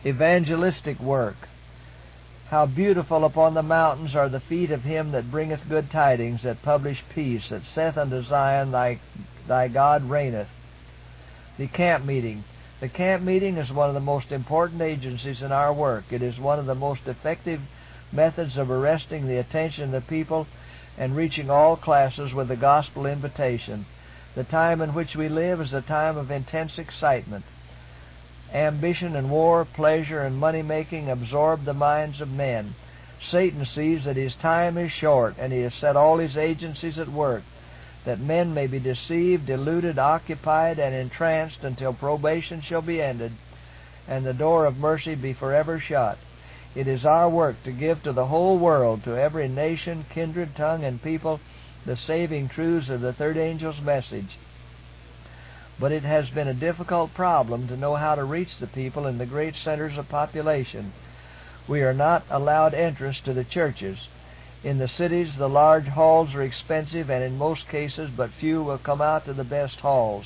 evangelistic work. How beautiful upon the mountains are the feet of him that bringeth good tidings, that publish peace, that saith unto Zion, Thy God reigneth. The camp meeting. The camp meeting is one of the most important agencies in our work. It is one of the most effective methods of arresting the attention of the people and reaching all classes with the gospel invitation. The time in which we live is a time of intense excitement. Ambition and war, pleasure and money-making absorb the minds of men. Satan sees that his time is short, and he has set all his agencies at work, that men may be deceived, deluded, occupied, and entranced until probation shall be ended, and the door of mercy be forever shut. It is our work to give to the whole world, to every nation, kindred, tongue, and people, the saving truths of the third angel's message. But it has been a difficult problem to know how to reach the people in the great centers of population. We are not allowed entrance to the churches. In the cities, the large halls are expensive, and in most cases but few will come out to the best halls.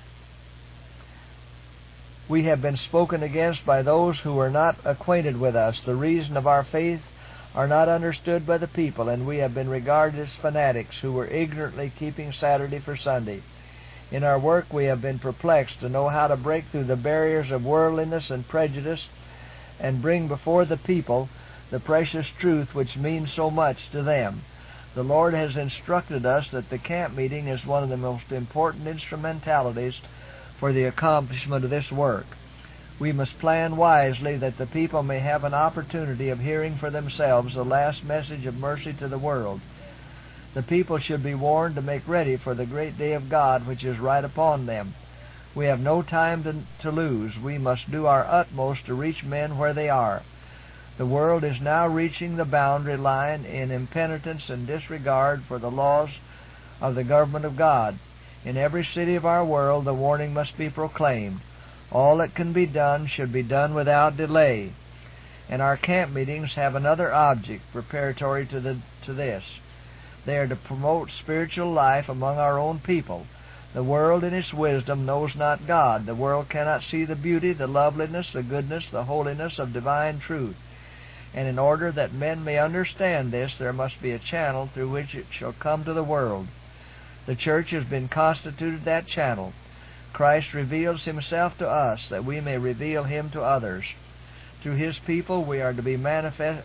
We have been spoken against by those who are not acquainted with us. The reason of our faith are not understood by the people, and we have been regarded as fanatics who were ignorantly keeping Saturday for Sunday. In our work we have been perplexed to know how to break through the barriers of worldliness and prejudice and bring before the people the precious truth which means so much to them. The Lord has instructed us that the camp meeting is one of the most important instrumentalities for the accomplishment of this work. We must plan wisely that the people may have an opportunity of hearing for themselves the last message of mercy to the world. The people should be warned to make ready for the great day of God which is right upon them. We have no time to lose. We must do our utmost to reach men where they are. The world is now reaching the boundary line in impenitence and disregard for the laws of the government of God. In every city of our world the warning must be proclaimed. All that can be done should be done without delay. And our camp meetings have another object preparatory to this. They are to promote spiritual life among our own people. The world in its wisdom knows not God. The world cannot see the beauty, the loveliness, the goodness, the holiness of divine truth. And in order that men may understand this, there must be a channel through which it shall come to the world. The church has been constituted that channel. Christ reveals himself to us that we may reveal him to others. Through his people we are to be manifested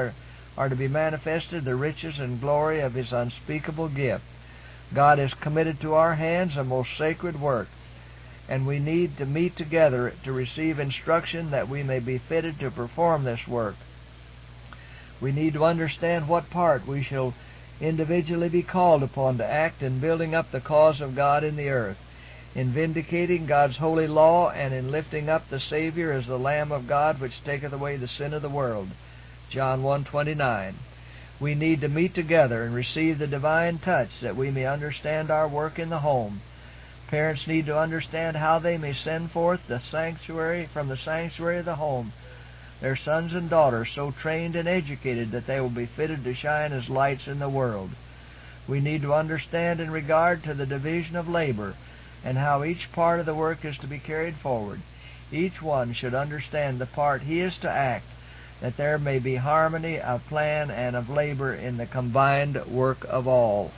the riches and glory of his unspeakable gift. God has committed to our hands a most sacred work, and we need to meet together to receive instruction that we may be fitted to perform this work. We need to understand what part we shall individually be called upon to act in building up the cause of God in the earth, in vindicating God's holy law, and in lifting up the Savior as the Lamb of God which taketh away the sin of the world. John 1:29. We need to meet together and receive the divine touch that we may understand our work in the home. Parents need to understand how they may send forth from the sanctuary of the home their sons and daughters so trained and educated that they will be fitted to shine as lights in the world. We need to understand in regard to the division of labor and how each part of the work is to be carried forward. Each one should understand the part he is to act, that there may be harmony of plan and of labor in the combined work of all.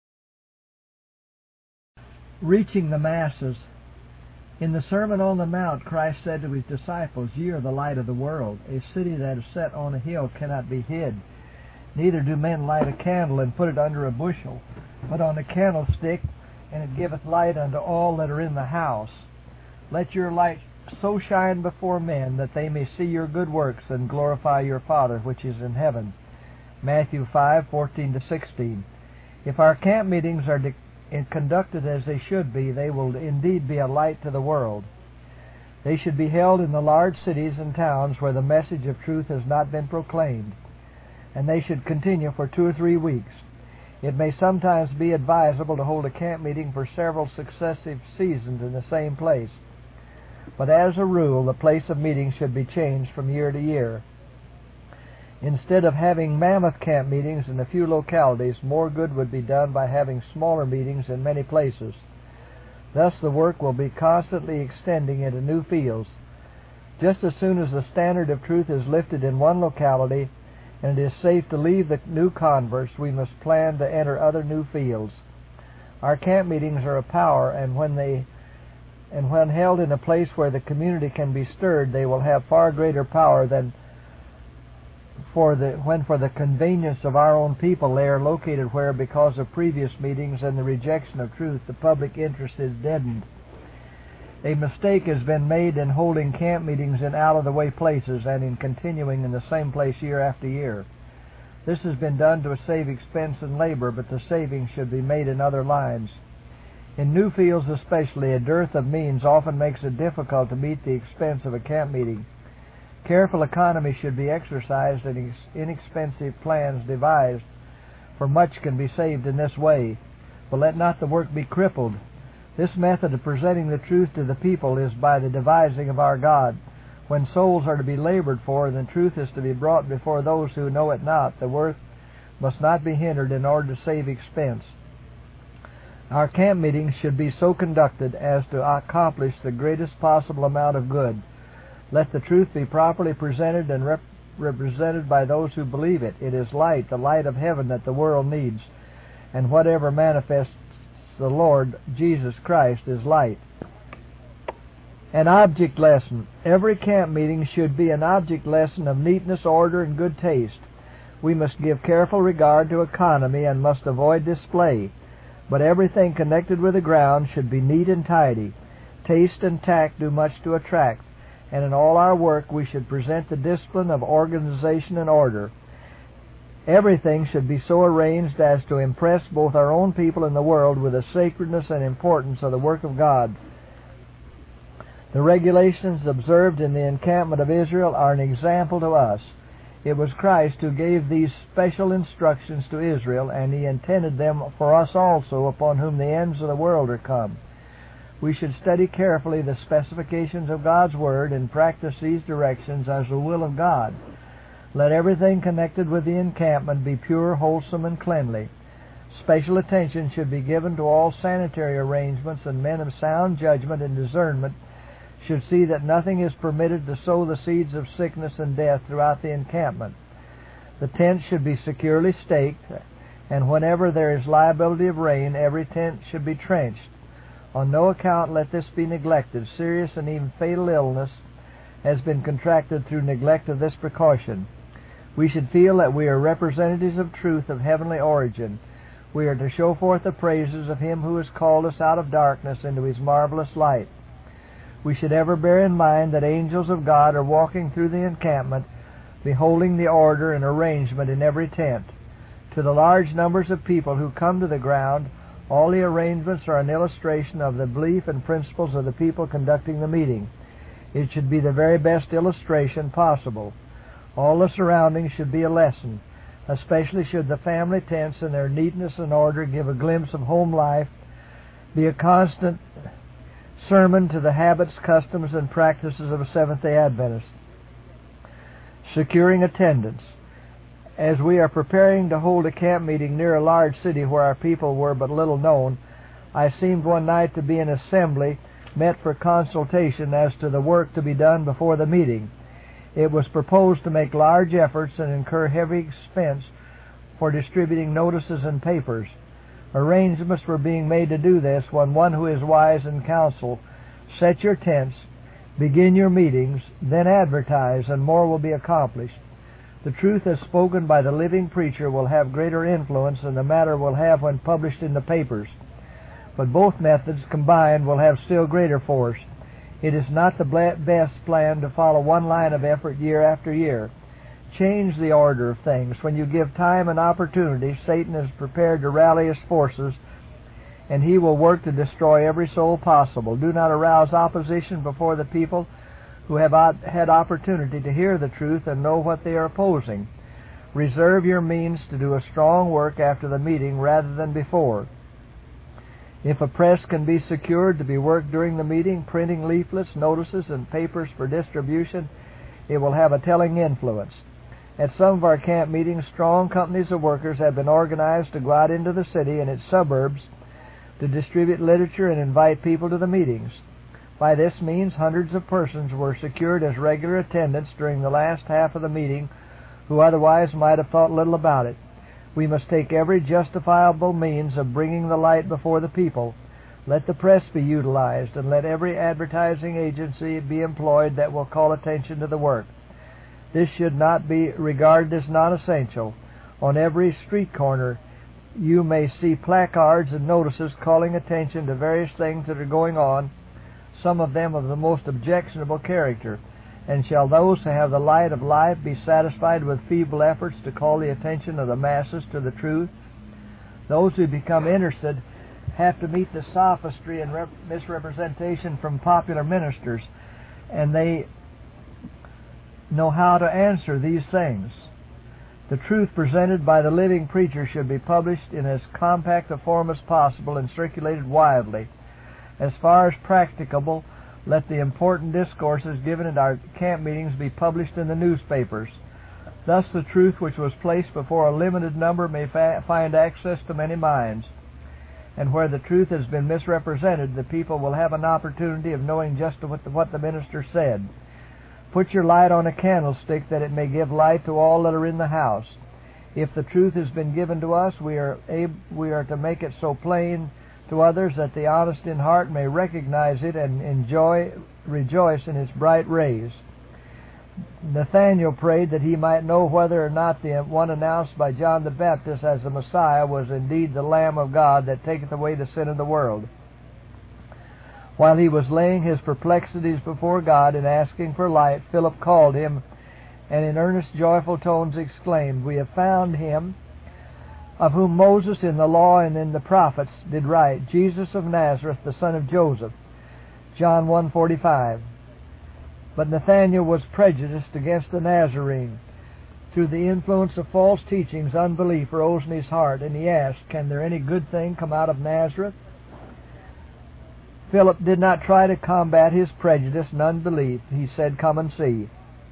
Reaching the masses. In the Sermon on the Mount, Christ said to his disciples, Ye are the light of the world. A city that is set on a hill cannot be hid. Neither do men light a candle and put it under a bushel, but on a candlestick, and it giveth light unto all that are in the house. Let your light so shine before men that they may see your good works and glorify your Father which is in heaven. Matthew 5:14-16. If our camp meetings are conducted as they should be, they will indeed be a light to the world. They should be held in the large cities and towns where the message of truth has not been proclaimed, and they should continue for 2 or 3 weeks. It may sometimes be advisable to hold a camp meeting for several successive seasons in the same place, but as a rule the place of meeting should be changed from year to year. Instead of having mammoth camp meetings in a few localities, more good would be done by having smaller meetings in many places. Thus the work will be constantly extending into new fields. Just as soon as the standard of truth is lifted in one locality and it is safe to leave the new converts, we must plan to enter other new fields. Our camp meetings are a power, and when held in a place where the community can be stirred, they will have far greater power than when for the convenience of our own people they are located where, because of previous meetings and the rejection of truth, the public interest is deadened. A mistake has been made in holding camp meetings in out-of-the-way places and in continuing in the same place year after year. This has been done to save expense and labor, but the saving should be made in other lines. In new fields especially, a dearth of means often makes it difficult to meet the expense of a camp meeting. Careful economy should be exercised and inexpensive plans devised, for much can be saved in this way. But let not the work be crippled. This method of presenting the truth to the people is by the devising of our God. When souls are to be labored for, and the truth is to be brought before those who know it not, the work must not be hindered in order to save expense. Our camp meetings should be so conducted as to accomplish the greatest possible amount of good. Let the truth be properly presented and represented by those who believe it. It is light, the light of heaven that the world needs, and whatever manifests the Lord Jesus Christ is light. An object lesson. Every camp meeting should be an object lesson of neatness, order, and good taste. We must give careful regard to economy and must avoid display, but everything connected with the ground should be neat and tidy. Taste and tact do much to attract, and in all our work we should present the discipline of organization and order. Everything should be so arranged as to impress both our own people and the world with the sacredness and importance of the work of God. The regulations observed in the encampment of Israel are an example to us. It was Christ who gave these special instructions to Israel, and He intended them for us also, upon whom the ends of the world are come. We should study carefully the specifications of God's Word and practice these directions as the will of God. Let everything connected with the encampment be pure, wholesome, and cleanly. Special attention should be given to all sanitary arrangements, and men of sound judgment and discernment should see that nothing is permitted to sow the seeds of sickness and death throughout the encampment. The tent should be securely staked, and whenever there is liability of rain, every tent should be trenched. On no account let this be neglected. Serious and even fatal illness has been contracted through neglect of this precaution. We should feel that we are representatives of truth of heavenly origin. We are to show forth the praises of Him who has called us out of darkness into His marvelous light. We should ever bear in mind that angels of God are walking through the encampment, beholding the order and arrangement in every tent. To the large numbers of people who come to the ground, all the arrangements are an illustration of the belief and principles of the people conducting the meeting. It should be the very best illustration possible. All the surroundings should be a lesson. Especially should the family tents in their neatness and order give a glimpse of home life, be a constant sermon to the habits, customs, and practices of a Seventh-day Adventist. Securing attendance. As we are preparing to hold a camp meeting near a large city where our people were but little known, I seemed one night to be in an assembly met for consultation as to the work to be done before the meeting. It was proposed to make large efforts and incur heavy expense for distributing notices and papers. Arrangements were being made to do this when one who is wise in counsel, set your tents, begin your meetings, then advertise, and more will be accomplished. The truth as spoken by the living preacher will have greater influence than the matter will have when published in the papers. But both methods combined will have still greater force. It is not the best plan to follow one line of effort year after year. Change the order of things. When you give time and opportunity, Satan is prepared to rally his forces, and he will work to destroy every soul possible. Do not arouse opposition before the people who have had opportunity to hear the truth and know what they are opposing. Reserve your means to do a strong work after the meeting rather than before. If a press can be secured to be worked during the meeting, printing leaflets, notices, and papers for distribution, it will have a telling influence. At some of our camp meetings, strong companies of workers have been organized to go out into the city and its suburbs to distribute literature and invite people to the meetings. By this means, hundreds of persons were secured as regular attendants during the last half of the meeting who otherwise might have thought little about it. We must take every justifiable means of bringing the light before the people. Let the press be utilized, and let every advertising agency be employed that will call attention to the work. This should not be regarded as non-essential. On every street corner you may see placards and notices calling attention to various things that are going on, some of them of the most objectionable character. And shall those who have the light of life be satisfied with feeble efforts to call the attention of the masses to the truth? Those who become interested have to meet the sophistry and misrepresentation from popular ministers, and they know how to answer these things. The truth presented by the living preacher should be published in as compact a form as possible and circulated widely. As far as practicable, let the important discourses given at our camp meetings be published in the newspapers. Thus the truth which was placed before a limited number may find access to many minds. And where the truth has been misrepresented, the people will have an opportunity of knowing just what the minister said. Put your light on a candlestick that it may give light to all that are in the house. If the truth has been given to us, we are to make it so plain to others that the honest in heart may recognize it and rejoice in its bright rays. Nathanael prayed that he might know whether or not the one announced by John the Baptist as the Messiah was indeed the Lamb of God that taketh away the sin of the world. While he was laying his perplexities before God and asking for light, Philip called him, and in earnest, joyful tones exclaimed, "We have found him, of whom Moses in the law and in the prophets did write, Jesus of Nazareth, the son of Joseph." John 1:45. But Nathanael was prejudiced against the Nazarene. Through the influence of false teachings, unbelief rose in his heart, and he asked, "Can there any good thing come out of Nazareth?" Philip did not try to combat his prejudice and unbelief. He said, "Come and see."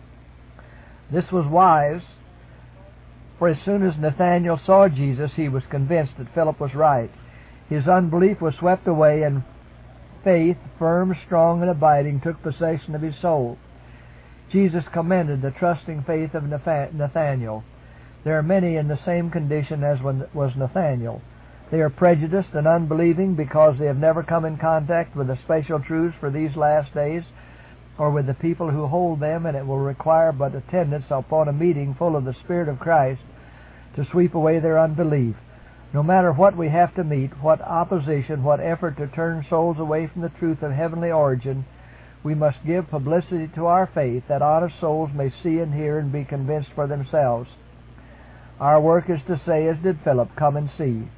This was wise, for as soon as Nathanael saw Jesus, he was convinced that Philip was right. His unbelief was swept away, and faith, firm, strong, and abiding, took possession of his soul. Jesus commended the trusting faith of Nathanael. There are many in the same condition as was Nathanael. They are prejudiced and unbelieving because they have never come in contact with the special truths for these last days, or with the people who hold them, and it will require but attendance upon a meeting full of the Spirit of Christ to sweep away their unbelief. No matter what we have to meet, what opposition, what effort to turn souls away from the truth of heavenly origin, we must give publicity to our faith, that honest souls may see and hear and be convinced for themselves. Our work is to say, as did Philip, "Come and see."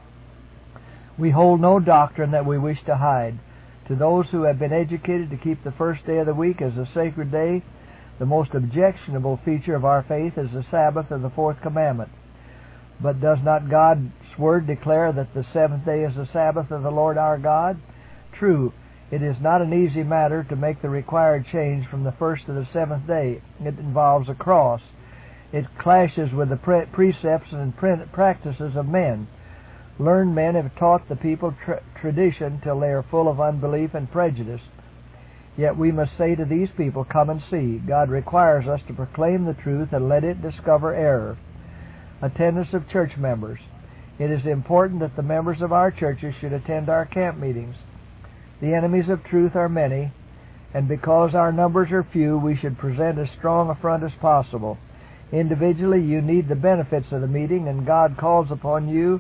We hold no doctrine that we wish to hide. To those who have been educated to keep the first day of the week as a sacred day, the most objectionable feature of our faith is the Sabbath of the fourth commandment. But does not God's Word declare that the seventh day is the Sabbath of the Lord our God? True, it is not an easy matter to make the required change from the first to the seventh day. It involves a cross. It clashes with the precepts and practices of men. Learned men have taught the people tradition till they are full of unbelief and prejudice. Yet we must say to these people, "Come and see." God requires us to proclaim the truth and let it discover error. Attendance of church members. It is important that the members of our churches should attend our camp meetings. The enemies of truth are many, and because our numbers are few, we should present as strong a front as possible. Individually, you need the benefits of the meeting, and God calls upon you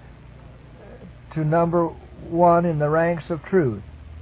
to number one in the ranks of truth.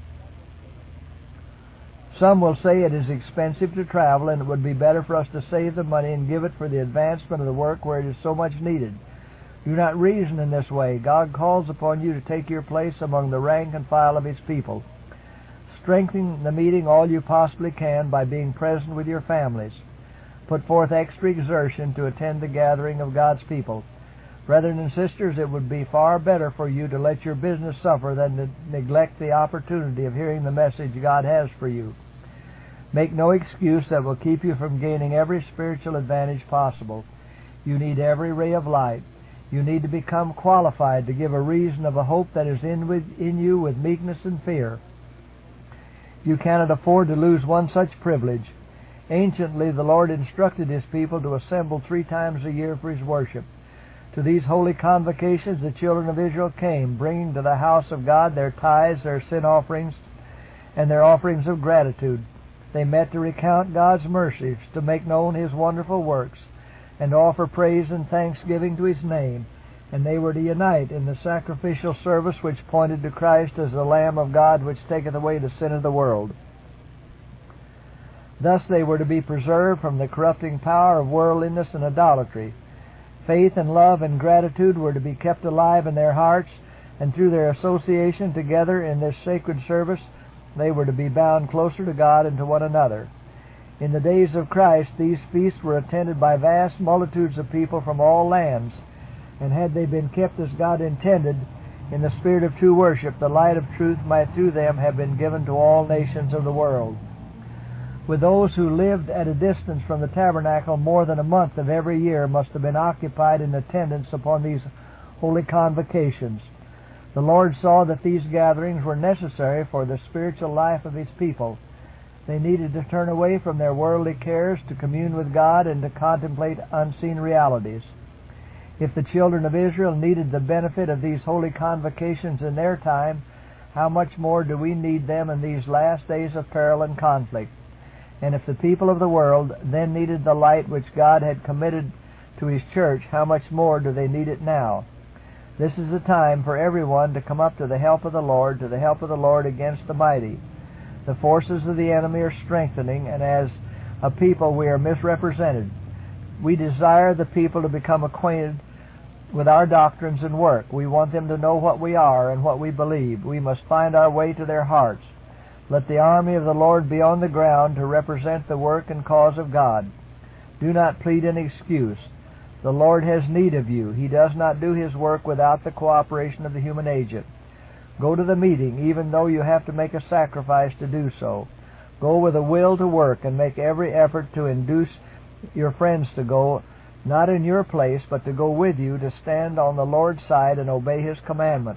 Some will say it is expensive to travel, and it would be better for us to save the money and give it for the advancement of the work where it is so much needed. Do not reason in this way. God calls upon you to take your place among the rank and file of His people. Strengthen the meeting all you possibly can by being present with your families. Put forth extra exertion to attend the gathering of God's people. Brethren and sisters, it would be far better for you to let your business suffer than to neglect the opportunity of hearing the message God has for you. Make no excuse that will keep you from gaining every spiritual advantage possible. You need every ray of light. You need to become qualified to give a reason of a hope that is in you with meekness and fear. You cannot afford to lose one such privilege. Anciently, the Lord instructed His people to assemble 3 times a year for His worship. To these holy convocations the children of Israel came, bringing to the house of God their tithes, their sin offerings, and their offerings of gratitude. They met to recount God's mercies, to make known His wonderful works, and to offer praise and thanksgiving to His name. And they were to unite in the sacrificial service which pointed to Christ as the Lamb of God which taketh away the sin of the world. Thus they were to be preserved from the corrupting power of worldliness and idolatry. Faith and love and gratitude were to be kept alive in their hearts, and through their association together in this sacred service, they were to be bound closer to God and to one another. In the days of Christ, these feasts were attended by vast multitudes of people from all lands, and had they been kept as God intended, in the spirit of true worship, the light of truth might through them have been given to all nations of the world. With those who lived at a distance from the tabernacle, more than a month of every year must have been occupied in attendance upon these holy convocations. The Lord saw that these gatherings were necessary for the spiritual life of His people. They needed to turn away from their worldly cares to commune with God and to contemplate unseen realities. If the children of Israel needed the benefit of these holy convocations in their time, how much more do we need them in these last days of peril and conflict? And if the people of the world then needed the light which God had committed to His church, how much more do they need it now? This is the time for everyone to come up to the help of the Lord, to the help of the Lord against the mighty. The forces of the enemy are strengthening, and as a people we are misrepresented. We desire the people to become acquainted with our doctrines and work. We want them to know what we are and what we believe. We must find our way to their hearts. Let the army of the Lord be on the ground to represent the work and cause of God. Do not plead an excuse. The Lord has need of you. He does not do His work without the cooperation of the human agent. Go to the meeting, even though you have to make a sacrifice to do so. Go with a will to work and make every effort to induce your friends to go, not in your place, but to go with you, to stand on the Lord's side and obey His commandments.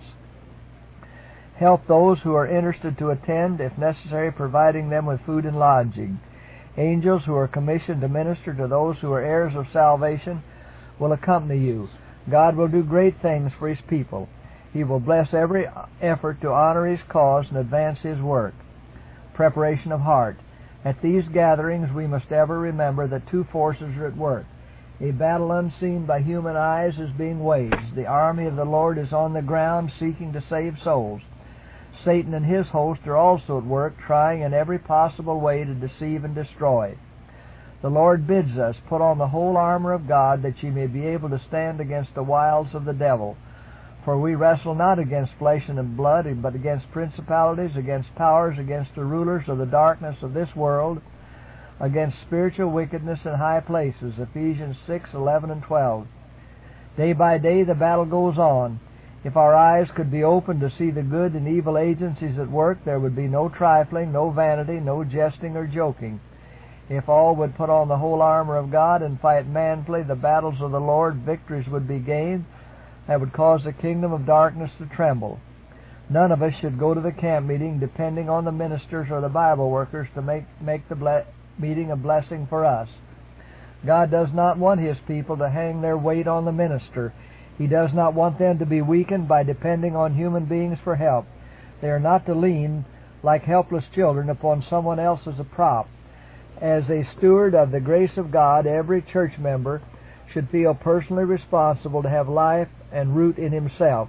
Help those who are interested to attend, if necessary, providing them with food and lodging. Angels who are commissioned to minister to those who are heirs of salvation will accompany you. God will do great things for His people. He will bless every effort to honor His cause and advance His work. Preparation of heart. At these gatherings we must ever remember that 2 forces are at work. A battle unseen by human eyes is being waged. The army of the Lord is on the ground seeking to save souls. Satan and his host are also at work, trying in every possible way to deceive and destroy. The Lord bids us, put on the whole armor of God, that ye may be able to stand against the wiles of the devil. For we wrestle not against flesh and blood, but against principalities, against powers, against the rulers of the darkness of this world, against spiritual wickedness in high places. Ephesians 6:11 and 12. Day by day the battle goes on. If our eyes could be opened to see the good and evil agencies at work, there would be no trifling, no vanity, no jesting or joking. If all would put on the whole armor of God and fight manfully the battles of the Lord, victories would be gained that would cause the kingdom of darkness to tremble. None of us should go to the camp meeting depending on the ministers or the Bible workers to make the meeting a blessing for us. God does not want His people to hang their weight on the minister. He does not want them to be weakened by depending on human beings for help. They are not to lean, like helpless children, upon someone else as a prop. As a steward of the grace of God, every church member should feel personally responsible to have life and root in himself.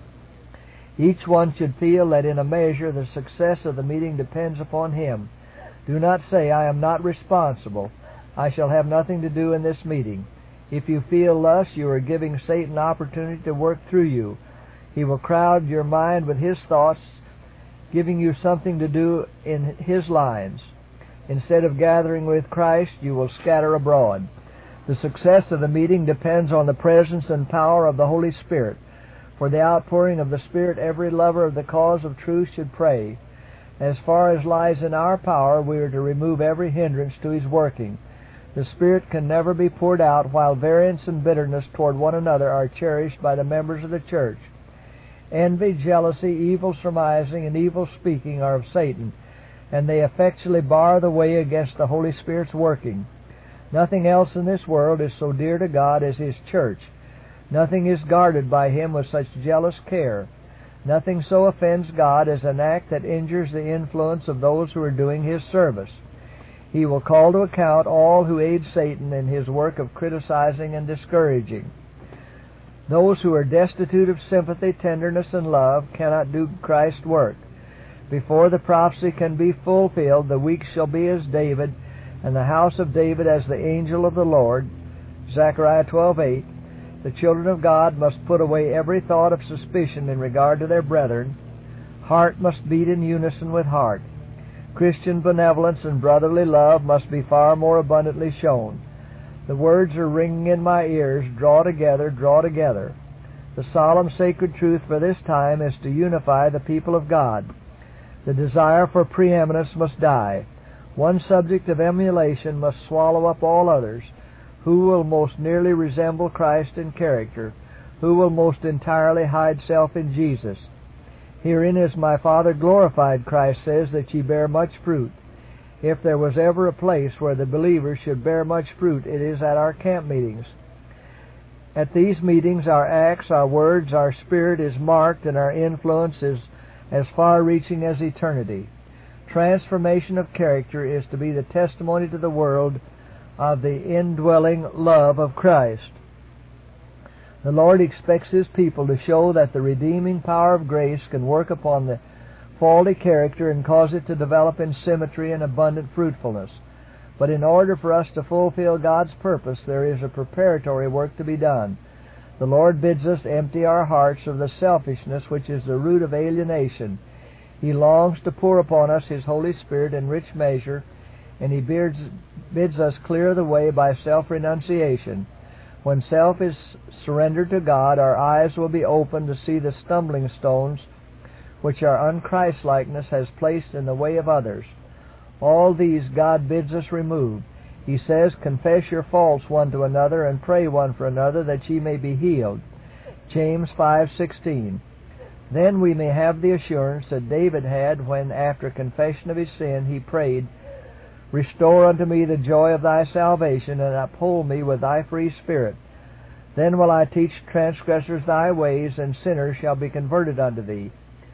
Each one should feel that in a measure the success of the meeting depends upon him. Do not say, "I am not responsible. I shall have nothing to do in this meeting." If you feel thus, you are giving Satan opportunity to work through you. He will crowd your mind with his thoughts, giving you something to do in his lines. Instead of gathering with Christ, you will scatter abroad. The success of the meeting depends on the presence and power of the Holy Spirit. For the outpouring of the Spirit, every lover of the cause of truth should pray. As far as lies in our power, we are to remove every hindrance to His working. The Spirit can never be poured out while variance and bitterness toward one another are cherished by the members of the church. Envy, jealousy, evil surmising, and evil speaking are of Satan, and they effectually bar the way against the Holy Spirit's working. Nothing else in this world is so dear to God as His church. Nothing is guarded by Him with such jealous care. Nothing so offends God as an act that injures the influence of those who are doing His service. He will call to account all who aid Satan in his work of criticizing and discouraging. Those who are destitute of sympathy, tenderness, and love cannot do Christ's work. Before the prophecy can be fulfilled, the weak shall be as David, and the house of David as the angel of the Lord. Zechariah 12:8. The children of God must put away every thought of suspicion in regard to their brethren. Heart must beat in unison with heart. Christian benevolence and brotherly love must be far more abundantly shown. The words are ringing in my ears, draw together, draw together. The solemn sacred truth for this time is to unify the people of God. The desire for preeminence must die. One subject of emulation must swallow up all others. Who will most nearly resemble Christ in character? Who will most entirely hide self in Jesus? Herein is my Father glorified, Christ says, that ye bear much fruit. If there was ever a place where the believers should bear much fruit, it is at our camp meetings. At these meetings, our acts, our words, our spirit is marked, and our influence is as far-reaching as eternity. Transformation of character is to be the testimony to the world of the indwelling love of Christ. The Lord expects His people to show that the redeeming power of grace can work upon the faulty character and cause it to develop in symmetry and abundant fruitfulness. But in order for us to fulfill God's purpose, there is a preparatory work to be done. The Lord bids us empty our hearts of the selfishness which is the root of alienation. He longs to pour upon us His Holy Spirit in rich measure, and He bids us clear the way by self-renunciation. When self is surrendered to God, our eyes will be opened to see the stumbling stones which our unChristlikeness has placed in the way of others. All these God bids us remove. He says, confess your faults one to another, and pray one for another, that ye may be healed. James 5:16. Then we may have the assurance that David had when, after confession of his sin, he prayed, restore unto me the joy of thy salvation, and uphold me with thy free spirit. Then will I teach transgressors thy ways, and sinners shall be converted unto thee.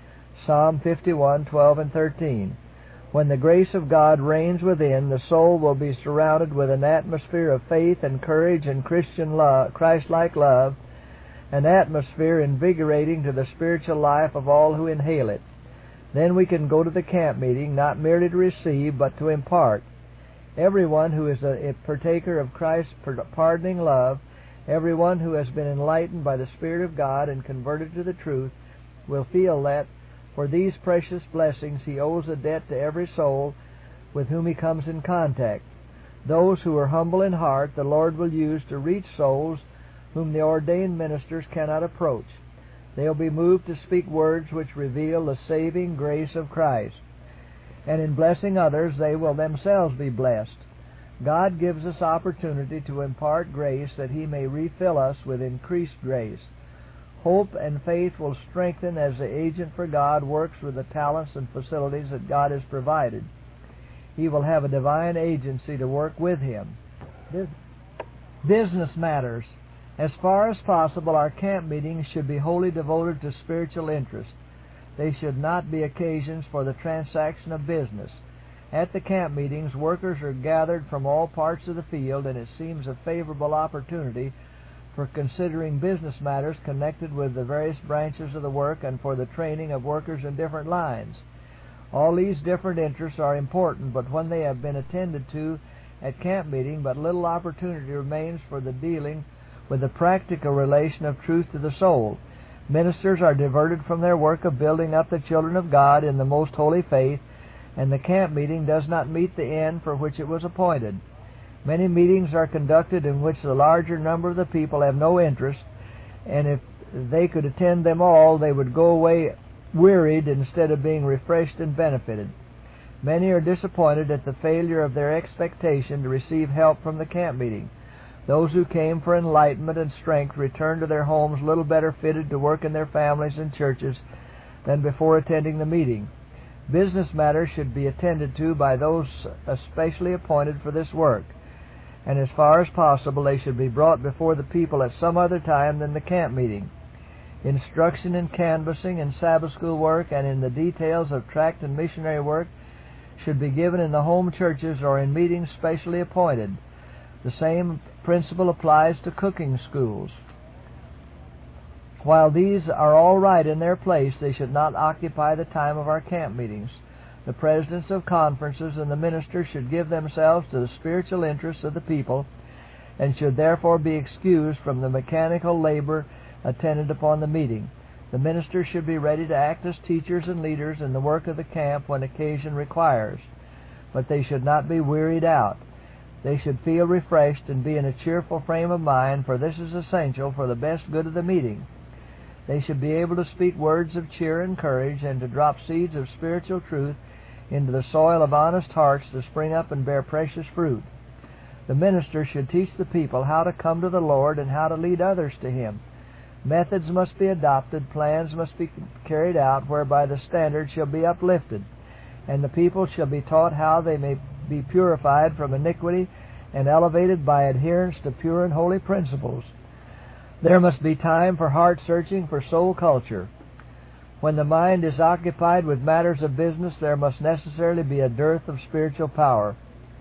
Psalm 51:12 and 13. When the grace of God reigns within, the soul will be surrounded with an atmosphere of faith and courage and Christian love, Christ-like love, an atmosphere invigorating to the spiritual life of all who inhale it. Then we can go to the camp meeting, not merely to receive, but to impart. Everyone who is a partaker of Christ's pardoning love, everyone who has been enlightened by the Spirit of God and converted to the truth, will feel that for these precious blessings he owes a debt to every soul with whom he comes in contact. Those who are humble in heart, the Lord will use to reach souls whom the ordained ministers cannot approach. They will be moved to speak words which reveal the saving grace of Christ. And in blessing others, they will themselves be blessed. God gives us opportunity to impart grace that He may refill us with increased grace. Hope and faith will strengthen as the agent for God works with the talents and facilities that God has provided. He will have a divine agency to work with him. Business matters. As far as possible, our camp meetings should be wholly devoted to spiritual interest. They should not be occasions for the transaction of business. At the camp meetings, workers are gathered from all parts of the field, and it seems a favorable opportunity for considering business matters connected with the various branches of the work and for the training of workers in different lines. All these different interests are important, but when they have been attended to at camp meeting, but little opportunity remains for the dealing with the practical relation of truth to the soul. Ministers are diverted from their work of building up the children of God in the most holy faith, and the camp meeting does not meet the end for which it was appointed. Many meetings are conducted in which the larger number of the people have no interest, and if they could attend them all, they would go away wearied instead of being refreshed and benefited. Many are disappointed at the failure of their expectation to receive help from the camp meeting. Those who came for enlightenment and strength return to their homes little better fitted to work in their families and churches than before attending the meeting. Business matters should be attended to by those especially appointed for this work, and as far as possible they should be brought before the people at some other time than the camp meeting. Instruction in canvassing and Sabbath school work and in the details of tract and missionary work should be given in the home churches or in meetings specially appointed. The same principle applies to cooking schools. While these are all right in their place, they should not occupy the time of our camp meetings. The presidents of conferences and the ministers should give themselves to the spiritual interests of the people and should therefore be excused from the mechanical labor attendant upon the meeting. The ministers should be ready to act as teachers and leaders in the work of the camp when occasion requires, but they should not be wearied out. They should feel refreshed and be in a cheerful frame of mind, for this is essential for the best good of the meeting. They should be able to speak words of cheer and courage and to drop seeds of spiritual truth into the soil of honest hearts to spring up and bear precious fruit. The minister should teach the people how to come to the Lord and how to lead others to Him. Methods must be adopted, plans must be carried out whereby the standard shall be uplifted, and the people shall be taught how they may be purified from iniquity and elevated by adherence to pure and holy principles. There must be time for heart searching, for soul culture. When the mind is occupied with matters of business, there must necessarily be a dearth of spiritual power.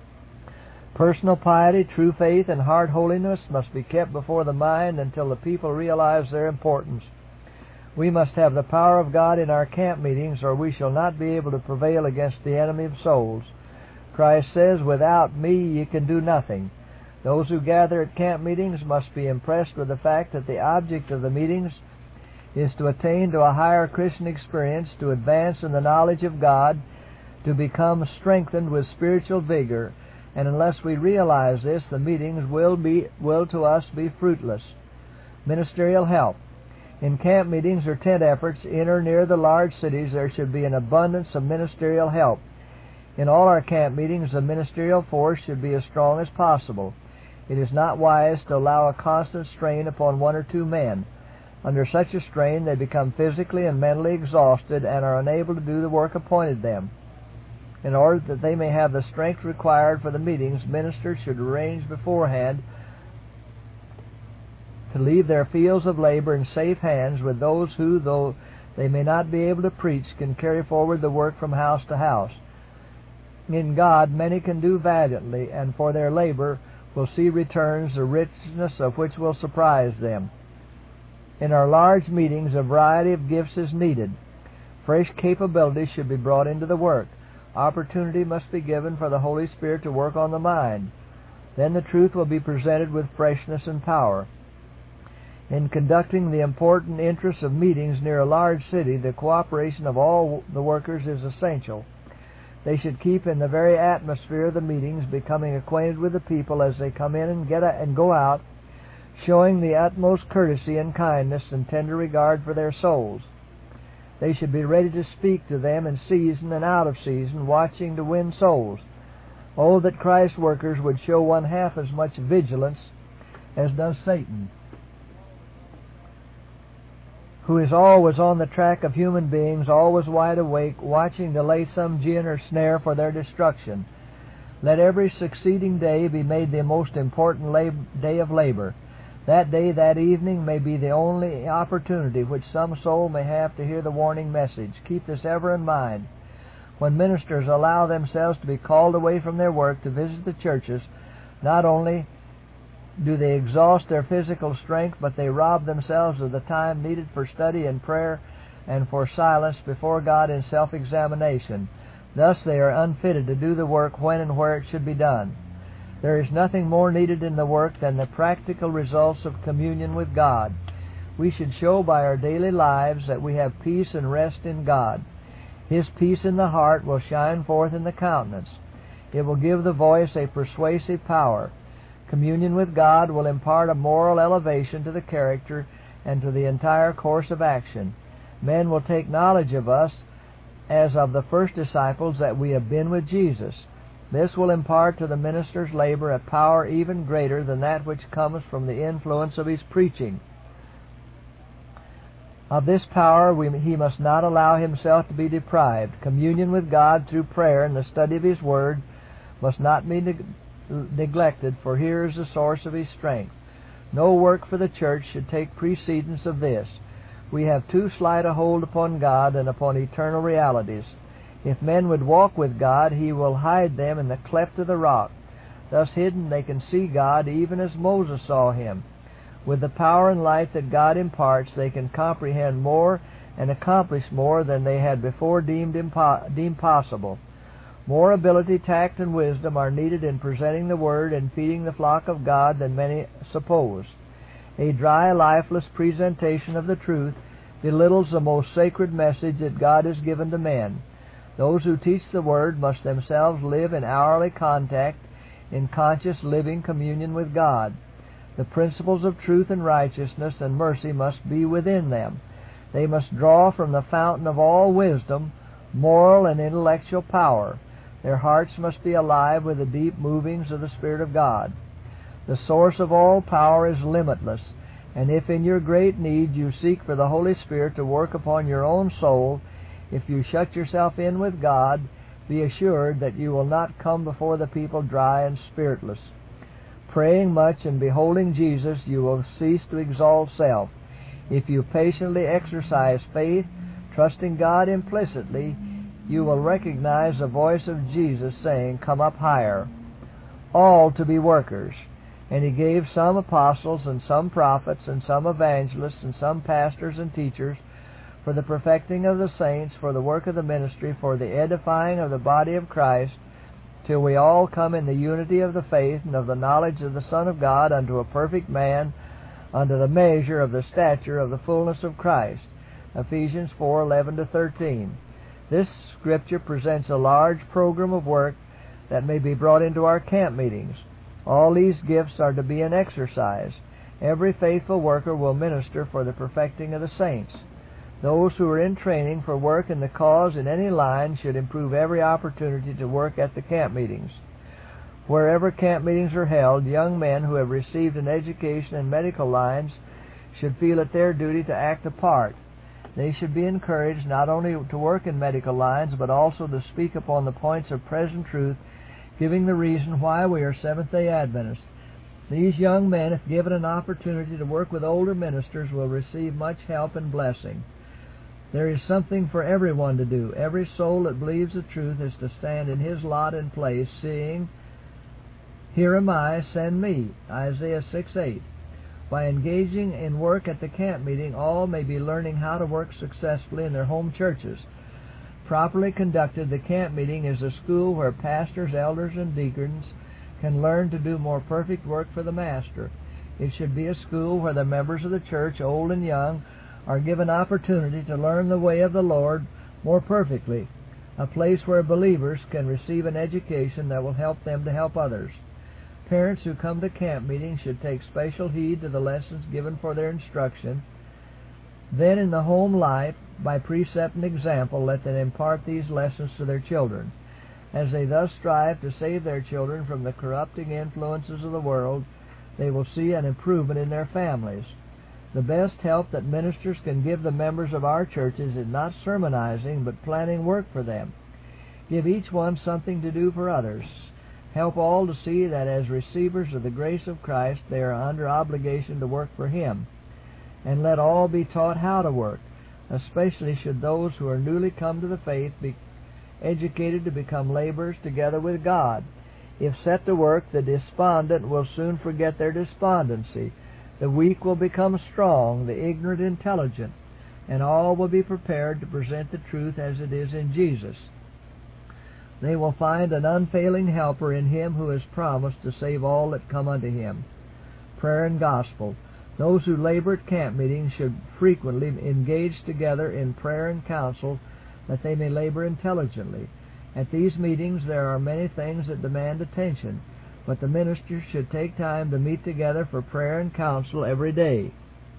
Personal piety, true faith, and heart holiness must be kept before the mind until the people realize their importance. We must have the power of God in our camp meetings, or we shall not be able to prevail against the enemy of souls. Christ says, "Without me ye can do nothing." Those who gather at camp meetings must be impressed with the fact that the object of the meetings is to attain to a higher Christian experience, to advance in the knowledge of God, to become strengthened with spiritual vigor, and unless we realize this, the meetings will to us be fruitless. Ministerial help. In camp meetings or tent efforts in or near the large cities, there should be an abundance of ministerial help. In all our camp meetings, the ministerial force should be as strong as possible. It is not wise to allow a constant strain upon one or two men. Under such a strain, they become physically and mentally exhausted and are unable to do the work appointed them. In order that they may have the strength required for the meetings, ministers should arrange beforehand to leave their fields of labor in safe hands with those who, though they may not be able to preach, can carry forward the work from house to house. In God, many can do valiantly, and for their labor will see returns, the richness of which will surprise them. In our large meetings, a variety of gifts is needed. Fresh capabilities should be brought into the work. Opportunity must be given for the Holy Spirit to work on the mind. Then the truth will be presented with freshness and power. In conducting the important interests of meetings near a large city, the cooperation of all the workers is essential. They should keep in the very atmosphere of the meetings, becoming acquainted with the people as they come in and go out, showing the utmost courtesy and kindness and tender regard for their souls. They should be ready to speak to them in season and out of season, watching to win souls. Oh, that Christ's workers would show one half as much vigilance as does Satan, who is always on the track of human beings, always wide awake, watching to lay some gin or snare for their destruction. Let every succeeding day be made the most important day of labor. That day, that evening, may be the only opportunity which some soul may have to hear the warning message. Keep this ever in mind. When ministers allow themselves to be called away from their work to visit the churches, not only do they exhaust their physical strength, but they rob themselves of the time needed for study and prayer and for silence before God in self-examination. Thus they are unfitted to do the work when and where it should be done. There is nothing more needed in the work than the practical results of communion with God. We should show by our daily lives that we have peace and rest in God. His peace in the heart will shine forth in the countenance. It will give the voice a persuasive power. Communion with God will impart a moral elevation to the character and to the entire course of action. Men will take knowledge of us as of the first disciples that we have been with Jesus. This will impart to the minister's labor a power even greater than that which comes from the influence of his preaching. Of this power he must not allow himself to be deprived. Communion with God through prayer and the study of His Word must not be neglected, for here is the source of his strength. No work for the church should take precedence of this. We have too slight a hold upon God and upon eternal realities. If men would walk with God, He will hide them in the cleft of the rock. Thus hidden they can see God, even as Moses saw Him. With the power and light that God imparts, they can comprehend more and accomplish more than they had before deemed possible. More ability, tact, and wisdom are needed in presenting the Word and feeding the flock of God than many suppose. A dry, lifeless presentation of the truth belittles the most sacred message that God has given to men. Those who teach the Word must themselves live in hourly contact, in conscious living communion with God. The principles of truth and righteousness and mercy must be within them. They must draw from the fountain of all wisdom, moral and intellectual power. Their hearts must be alive with the deep movings of the Spirit of God. The source of all power is limitless, and if in your great need you seek for the Holy Spirit to work upon your own soul, if you shut yourself in with God, be assured that you will not come before the people dry and spiritless. Praying much and beholding Jesus, you will cease to exalt self. If you patiently exercise faith, trusting God implicitly, you will recognize the voice of Jesus saying, "Come up higher." All to be workers. And He gave some apostles, and some prophets, and some evangelists, and some pastors and teachers, for the perfecting of the saints, for the work of the ministry, for the edifying of the body of Christ, till we all come in the unity of the faith and of the knowledge of the Son of God, unto a perfect man, unto the measure of the stature of the fullness of Christ. Ephesians 4:11-13. This Scripture presents a large program of work that may be brought into our camp meetings. All these gifts are to be an exercise. Every faithful worker will minister for the perfecting of the saints. Those who are in training for work in the cause in any line should improve every opportunity to work at the camp meetings. Wherever camp meetings are held, young men who have received an education in medical lines should feel it their duty to act a part. They should be encouraged not only to work in medical lines, but also to speak upon the points of present truth, giving the reason why we are Seventh-day Adventists. These young men, if given an opportunity to work with older ministers, will receive much help and blessing. There is something for everyone to do. Every soul that believes the truth is to stand in his lot and place, seeing, "Here am I, send me," Isaiah 6:8. By engaging in work at the camp meeting, all may be learning how to work successfully in their home churches. Properly conducted, the camp meeting is a school where pastors, elders, and deacons can learn to do more perfect work for the Master. It should be a school where the members of the church, old and young, are given opportunity to learn the way of the Lord more perfectly, a place where believers can receive an education that will help them to help others. Parents who come to camp meetings should take special heed to the lessons given for their instruction. Then in the home life, by precept and example, let them impart these lessons to their children. As they thus strive to save their children from the corrupting influences of the world, they will see an improvement in their families. The best help that ministers can give the members of our churches is not sermonizing, but planning work for them. Give each one something to do for others. Help all to see that as receivers of the grace of Christ, they are under obligation to work for Him. And let all be taught how to work. Especially should those who are newly come to the faith be educated to become laborers together with God. If set to work, the despondent will soon forget their despondency. The weak will become strong, the ignorant intelligent, and all will be prepared to present the truth as it is in Jesus. They will find an unfailing helper in Him who has promised to save all that come unto Him. Prayer and Gospel. Those who labor at camp meetings should frequently engage together in prayer and counsel that they may labor intelligently. At these meetings there are many things that demand attention, but the ministers should take time to meet together for prayer and counsel every day.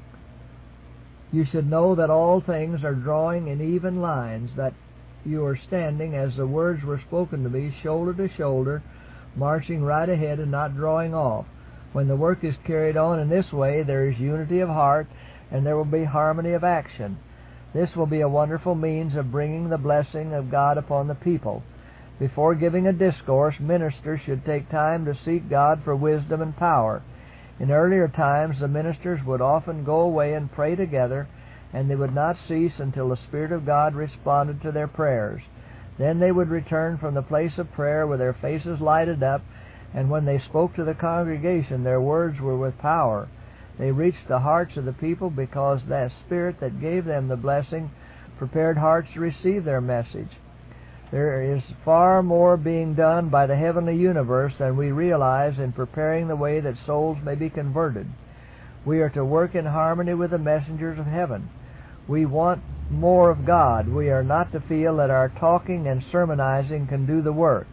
You should know that all things are drawing in even lines, that you are standing, as the words were spoken to me, shoulder to shoulder, marching right ahead and not drawing off. When the work is carried on in this way, there is unity of heart, and there will be harmony of action. This will be a wonderful means of bringing the blessing of God upon the people. Before giving a discourse, ministers should take time to seek God for wisdom and power. In earlier times, the ministers would often go away and pray together, and they would not cease until the Spirit of God responded to their prayers. Then they would return from the place of prayer with their faces lighted up, and when they spoke to the congregation, their words were with power. They reached the hearts of the people because that Spirit that gave them the blessing prepared hearts to receive their message. There is far more being done by the heavenly universe than we realize in preparing the way that souls may be converted. We are to work in harmony with the messengers of heaven. We want more of God. We are not to feel that our talking and sermonizing can do the work.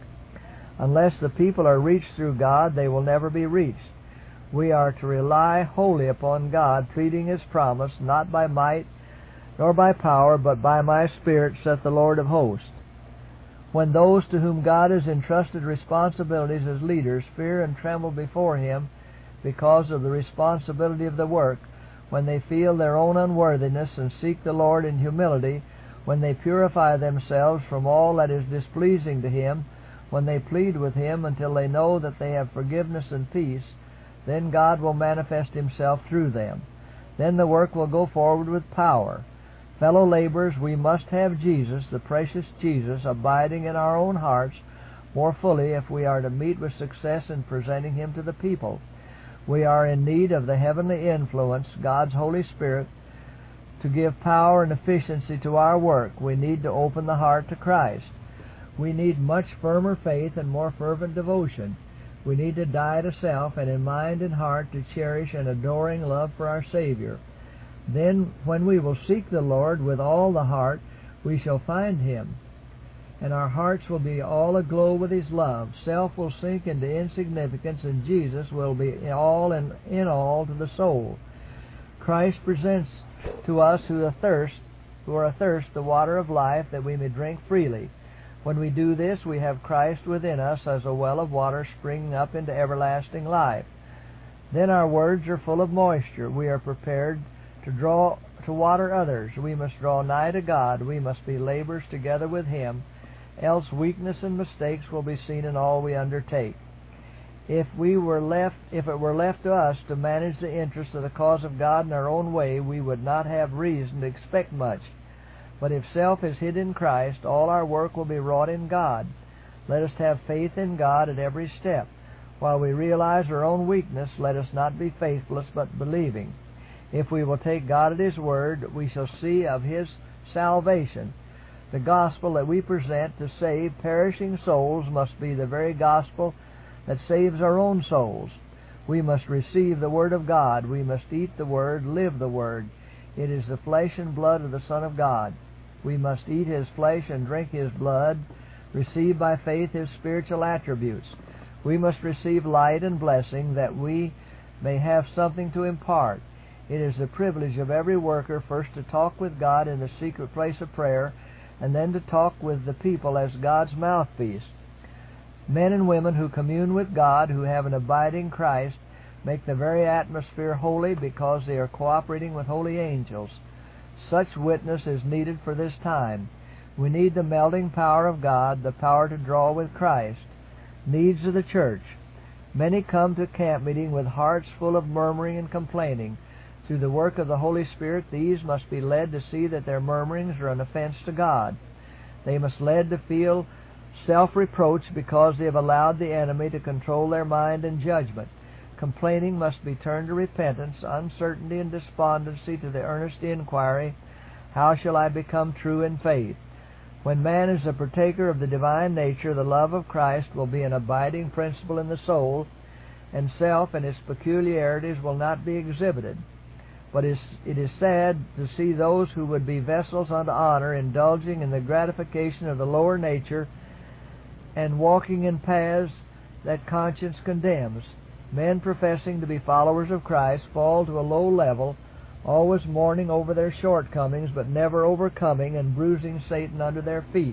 Unless the people are reached through God, they will never be reached. We are to rely wholly upon God, pleading His promise, not by might nor by power, but by my Spirit, saith the Lord of hosts. When those to whom God has entrusted responsibilities as leaders fear and tremble before Him because of the responsibility of the work, when they feel their own unworthiness and seek the Lord in humility, when they purify themselves from all that is displeasing to Him, when they plead with Him until they know that they have forgiveness and peace, then God will manifest Himself through them. Then the work will go forward with power. Fellow laborers, we must have Jesus, the precious Jesus, abiding in our own hearts more fully if we are to meet with success in presenting Him to the people. We are in need of the heavenly influence, God's Holy Spirit, to give power and efficiency to our work. We need to open the heart to Christ. We need much firmer faith and more fervent devotion. We need to die to self and in mind and heart to cherish an adoring love for our Savior. Then, when we will seek the Lord with all the heart, we shall find Him, and our hearts will be all aglow with His love. Self will sink into insignificance, and Jesus will be all and in all to the soul. Christ presents to us who are athirst the water of life, that we may drink freely. When we do this, we have Christ within us as a well of water springing up into everlasting life. Then our words are full of moisture. We are prepared to water others. We must draw nigh to God. We must be laborers together with Him, else weakness and mistakes will be seen in all we undertake. If it were left to us to manage the interests of the cause of God in our own way, we would not have reason to expect much. But if self is hid in Christ, all our work will be wrought in God. Let us have faith in God at every step. While we realize our own weakness, let us not be faithless, but believing. If we will take God at His word, we shall see of His salvation. The gospel that we present to save perishing souls must be the very gospel that saves our own souls. We must receive the Word of God. We must eat the Word, live the Word. It is the flesh and blood of the Son of God. We must eat His flesh and drink His blood, receive by faith His spiritual attributes. We must receive light and blessing that we may have something to impart. It is the privilege of every worker first to talk with God in the secret place of prayer, and then to talk with the people as God's mouthpiece. Men and women who commune with God, who have an abiding Christ, make the very atmosphere holy because they are cooperating with holy angels. Such witness is needed for this time. We need the melting power of God, the power to draw with Christ. Needs of the church. Many come to camp meeting with hearts full of murmuring and complaining. Through the work of the Holy Spirit, these must be led to see that their murmurings are an offense to God. They must be led to feel self-reproach because they have allowed the enemy to control their mind and judgment. Complaining must be turned to repentance, uncertainty and despondency to the earnest inquiry, how shall I become true in faith? When man is a partaker of the divine nature, the love of Christ will be an abiding principle in the soul, and self and its peculiarities will not be exhibited. But it is sad to see those who would be vessels unto honor indulging in the gratification of the lower nature and walking in paths that conscience condemns. Men professing to be followers of Christ fall to a low level, always mourning over their shortcomings, but never overcoming and bruising Satan under their feet.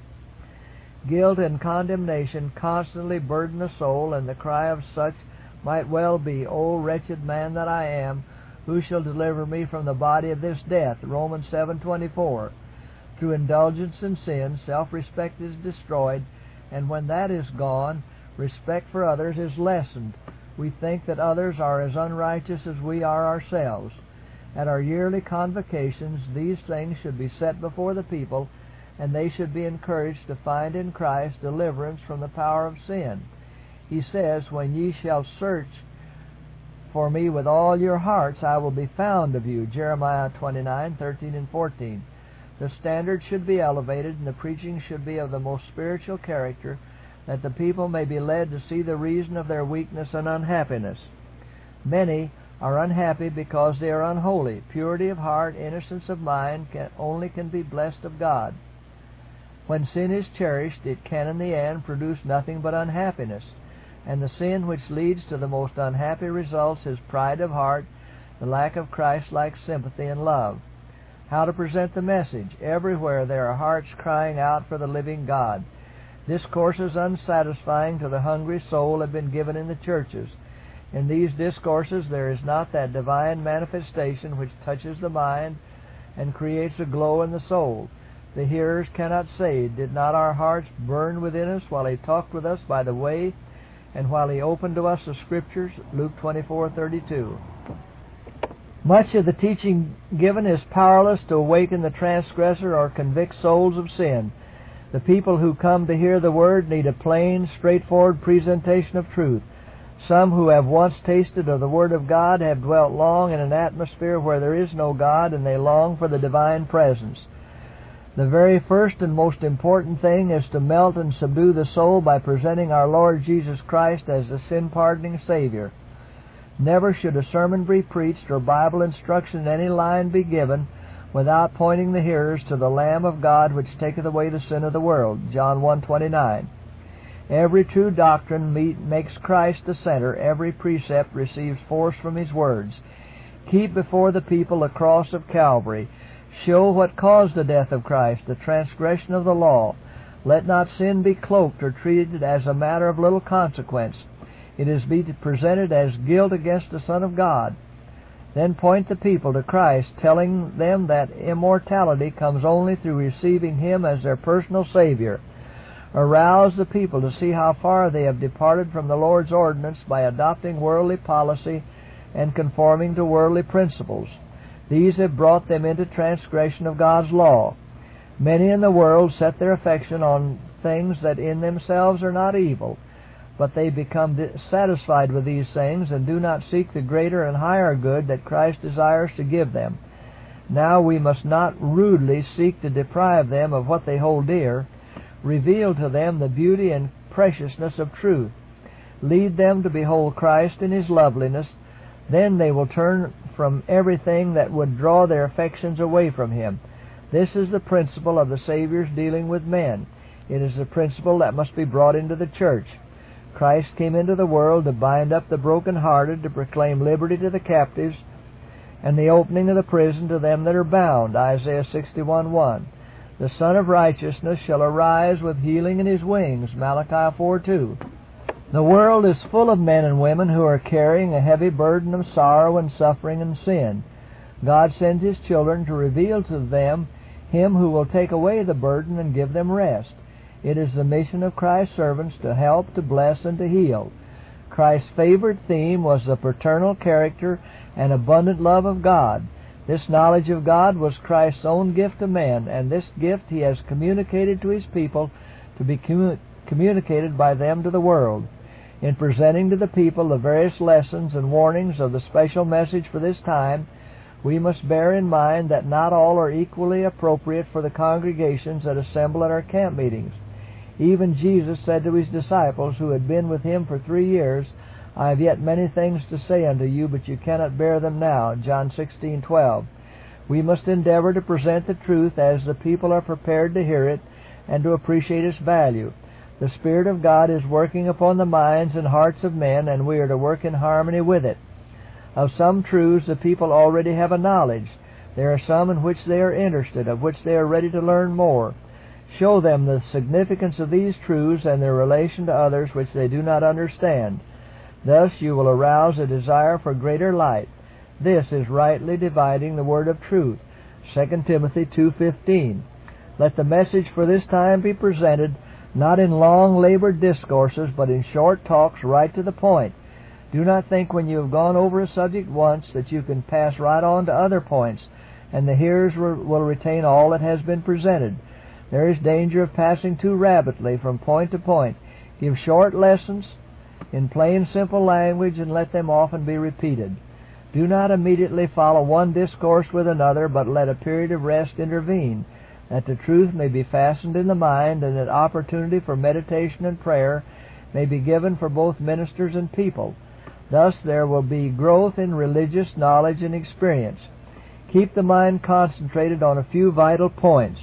Guilt and condemnation constantly burden the soul, and the cry of such might well be, O wretched man that I am, Who shall deliver me from the body of this death? Romans 7:24. Through indulgence in sin, self-respect is destroyed, and when that is gone, respect for others is lessened. We think that others are as unrighteous as we are ourselves. At our yearly convocations, these things should be set before the people, and they should be encouraged to find in Christ deliverance from the power of sin. He says, "When ye shall search for me with all your hearts, I will be found of you." Jeremiah 29:13 and 14. The standard should be elevated, and the preaching should be of the most spiritual character, that the people may be led to see the reason of their weakness and unhappiness. Many are unhappy because they are unholy. Purity of heart, innocence of mind only can be blessed of God. When sin is cherished, it can in the end produce nothing but unhappiness. And the sin which leads to the most unhappy results is pride of heart, the lack of Christ-like sympathy and love. How to present the message? Everywhere there are hearts crying out for the living God. Discourses unsatisfying to the hungry soul have been given in the churches. In these discourses there is not that divine manifestation which touches the mind and creates a glow in the soul. The hearers cannot say, "Did not our hearts burn within us while He talked with us by the way, and while He opened to us the Scriptures?" Luke 24:32. Much of the teaching given is powerless to awaken the transgressor or convict souls of sin. The people who come to hear the Word need a plain, straightforward presentation of truth. Some who have once tasted of the Word of God have dwelt long in an atmosphere where there is no God, and they long for the divine presence. The very first and most important thing is to melt and subdue the soul by presenting our Lord Jesus Christ as the sin-pardoning Savior. Never should a sermon be preached or Bible instruction in any line be given without pointing the hearers to the Lamb of God which taketh away the sin of the world. John 1:29. Every true doctrine makes Christ the center. Every precept receives force from His words. Keep before the people the cross of Calvary. Show what caused the death of Christ, the transgression of the law. Let not sin be cloaked or treated as a matter of little consequence. It is be presented as guilt against the Son of God. Then point the people to Christ, telling them that immortality comes only through receiving Him as their personal Savior. Arouse the people to see how far they have departed from the Lord's ordinance by adopting worldly policy and conforming to worldly principles. These have brought them into transgression of God's law. Many in the world set their affection on things that in themselves are not evil, but they become satisfied with these things and do not seek the greater and higher good that Christ desires to give them. Now we must not rudely seek to deprive them of what they hold dear. Reveal to them the beauty and preciousness of truth. Lead them to behold Christ in His loveliness. Then they will turn from everything that would draw their affections away from Him. This is the principle of the Savior's dealing with men. It is the principle that must be brought into the church. Christ came into the world to bind up the brokenhearted, to proclaim liberty to the captives, and the opening of the prison to them that are bound. Isaiah 61:1. The Son of Righteousness shall arise with healing in His wings. Malachi 4:2. The world is full of men and women who are carrying a heavy burden of sorrow and suffering and sin. God sends His children to reveal to them Him who will take away the burden and give them rest. It is the mission of Christ's servants to help, to bless, and to heal. Christ's favorite theme was the paternal character and abundant love of God. This knowledge of God was Christ's own gift to man, and this gift He has communicated to His people to be communicated by them to the world. In presenting to the people the various lessons and warnings of the special message for this time, we must bear in mind that not all are equally appropriate for the congregations that assemble at our camp meetings. Even Jesus said to His disciples who had been with Him for 3 years, "I have yet many things to say unto you, but you cannot bear them now." John 16:12. We must endeavor to present the truth as the people are prepared to hear it and to appreciate its value. The Spirit of God is working upon the minds and hearts of men, and we are to work in harmony with it. Of some truths the people already have a knowledge. There are some in which they are interested, of which they are ready to learn more. Show them the significance of these truths and their relation to others which they do not understand. Thus you will arouse a desire for greater light. This is rightly dividing the word of truth. 2 Timothy 2:15. Let the message for this time be presented not in long labored discourses, but in short talks right to the point. Do not think when you have gone over a subject once that you can pass right on to other points, and the hearers will retain all that has been presented. There is danger of passing too rapidly from point to point. Give short lessons in plain, simple language, and let them often be repeated. Do not immediately follow one discourse with another, but let a period of rest intervene, that the truth may be fastened in the mind, and that opportunity for meditation and prayer may be given for both ministers and people. Thus there will be growth in religious knowledge and experience. Keep the mind concentrated on a few vital points.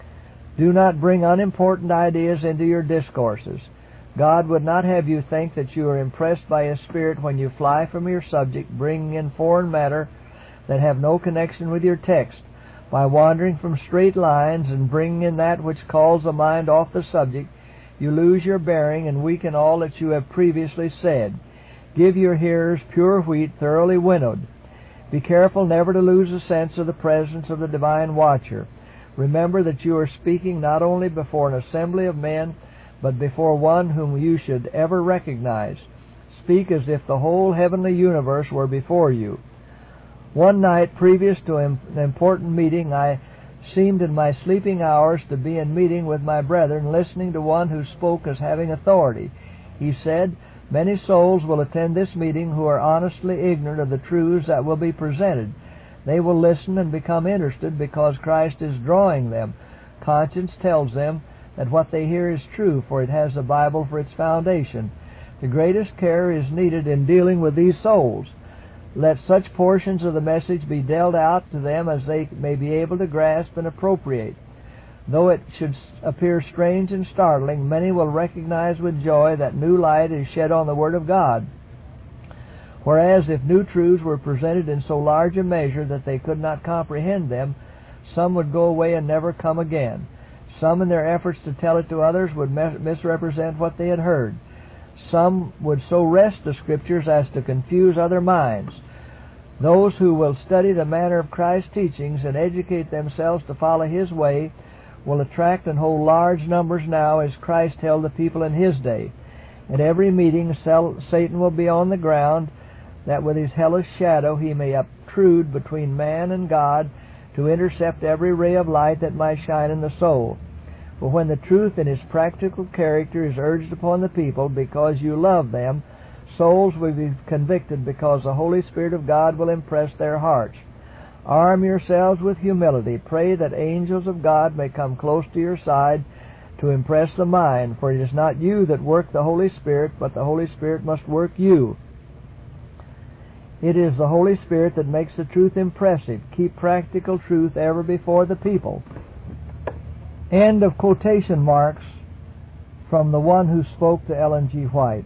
Do not bring unimportant ideas into your discourses. God would not have you think that you are impressed by His Spirit when you fly from your subject, bringing in foreign matter that have no connection with your text. By wandering from straight lines and bringing in that which calls the mind off the subject, you lose your bearing and weaken all that you have previously said. Give your hearers pure wheat, thoroughly winnowed. Be careful never to lose a sense of the presence of the divine watcher. Remember that you are speaking not only before an assembly of men, but before one whom you should ever recognize. Speak as if the whole heavenly universe were before you. One night, previous to an important meeting, I seemed in my sleeping hours to be in meeting with my brethren, listening to one who spoke as having authority. He said, "Many souls will attend this meeting who are honestly ignorant of the truths that will be presented. They will listen and become interested because Christ is drawing them. Conscience tells them that what they hear is true, for it has the Bible for its foundation. The greatest care is needed in dealing with these souls. Let such portions of the message be dealt out to them as they may be able to grasp and appropriate. Though it should appear strange and startling, many will recognize with joy that new light is shed on the Word of God. Whereas if new truths were presented in so large a measure that they could not comprehend them, some would go away and never come again. Some, in their efforts to tell it to others, would misrepresent what they had heard. Some would so wrest the Scriptures as to confuse other minds. Those who will study the manner of Christ's teachings and educate themselves to follow His way will attract and hold large numbers now as Christ held the people in His day. At every meeting, Satan will be on the ground, that with his hellish shadow he may obtrude between man and God to intercept every ray of light that might shine in the soul. But when the truth in its practical character is urged upon the people because you love them, souls will be convicted because the Holy Spirit of God will impress their hearts. Arm yourselves with humility. Pray that angels of God may come close to your side to impress the mind, for it is not you that work the Holy Spirit, but the Holy Spirit must work you. It is the Holy Spirit that makes the truth impressive. Keep practical truth ever before the people." End of quotation marks from the one who spoke to Ellen G. White.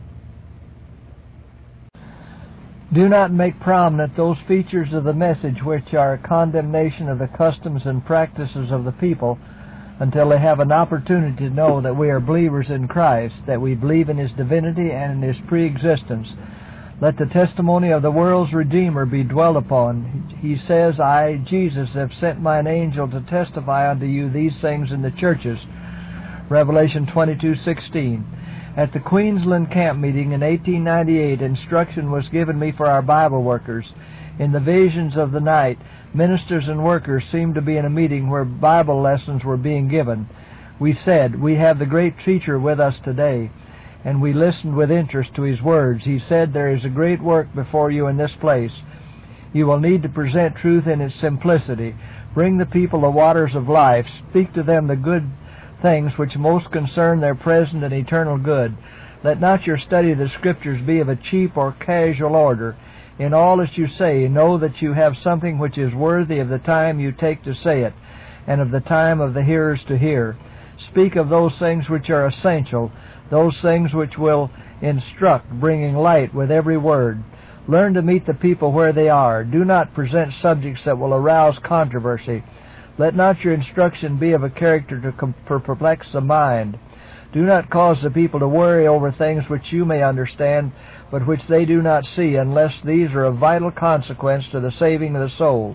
Do not make prominent those features of the message which are a condemnation of the customs and practices of the people until they have an opportunity to know that we are believers in Christ, that we believe in His divinity and in His pre-existence. Let the testimony of the world's Redeemer be dwelt upon. He says, "I, Jesus, have sent mine angel to testify unto you these things in the churches." Revelation 22:16. At the Queensland camp meeting in 1898, instruction was given me for our Bible workers. In the visions of the night, ministers and workers seemed to be in a meeting where Bible lessons were being given. We said, "We have the great teacher with us today," and we listened with interest to his words. He said, "There is a great work before you in this place. You will need to present truth in its simplicity. Bring the people the waters of life. Speak to them the good things which most concern their present and eternal good. Let not your study of the Scriptures be of a cheap or casual order. In all that you say, know that you have something which is worthy of the time you take to say it, and of the time of the hearers to hear. Speak of those things which are essential, those things which will instruct, bringing light with every word. Learn to meet the people where they are. Do not present subjects that will arouse controversy. Let not your instruction be of a character to perplex the mind. Do not cause the people to worry over things which you may understand, but which they do not see, unless these are of vital consequence to the saving of the soul.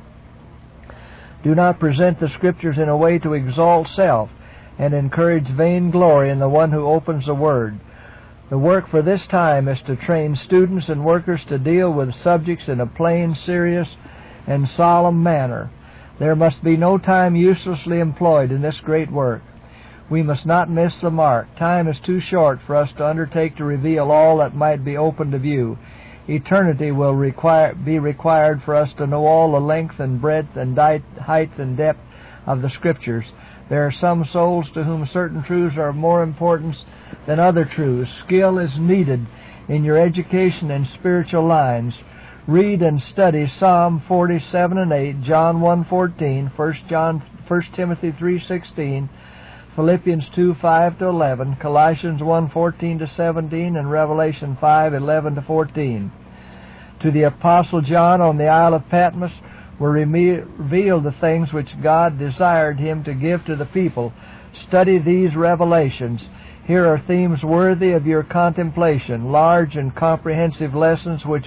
Do not present the Scriptures in a way to exalt self and encourage vain glory in the one who opens the Word. The work for this time is to train students and workers to deal with subjects in a plain, serious, and solemn manner. There must be no time uselessly employed in this great work. We must not miss the mark. Time is too short for us to undertake to reveal all that might be open to view. Eternity will be required for us to know all the length and breadth and height and depth of the Scriptures. There are some souls to whom certain truths are of more importance than other truths. Skill is needed in your education and spiritual lines. Read and study Psalm 47 and 8, John 1:14, 1 Timothy 3:16, Philippians 2:5-11, Colossians 1:14-17, and Revelation 5:11-14. To the Apostle John on the Isle of Patmos were revealed the things which God desired him to give to the people. Study these revelations. Here are themes worthy of your contemplation, large and comprehensive lessons which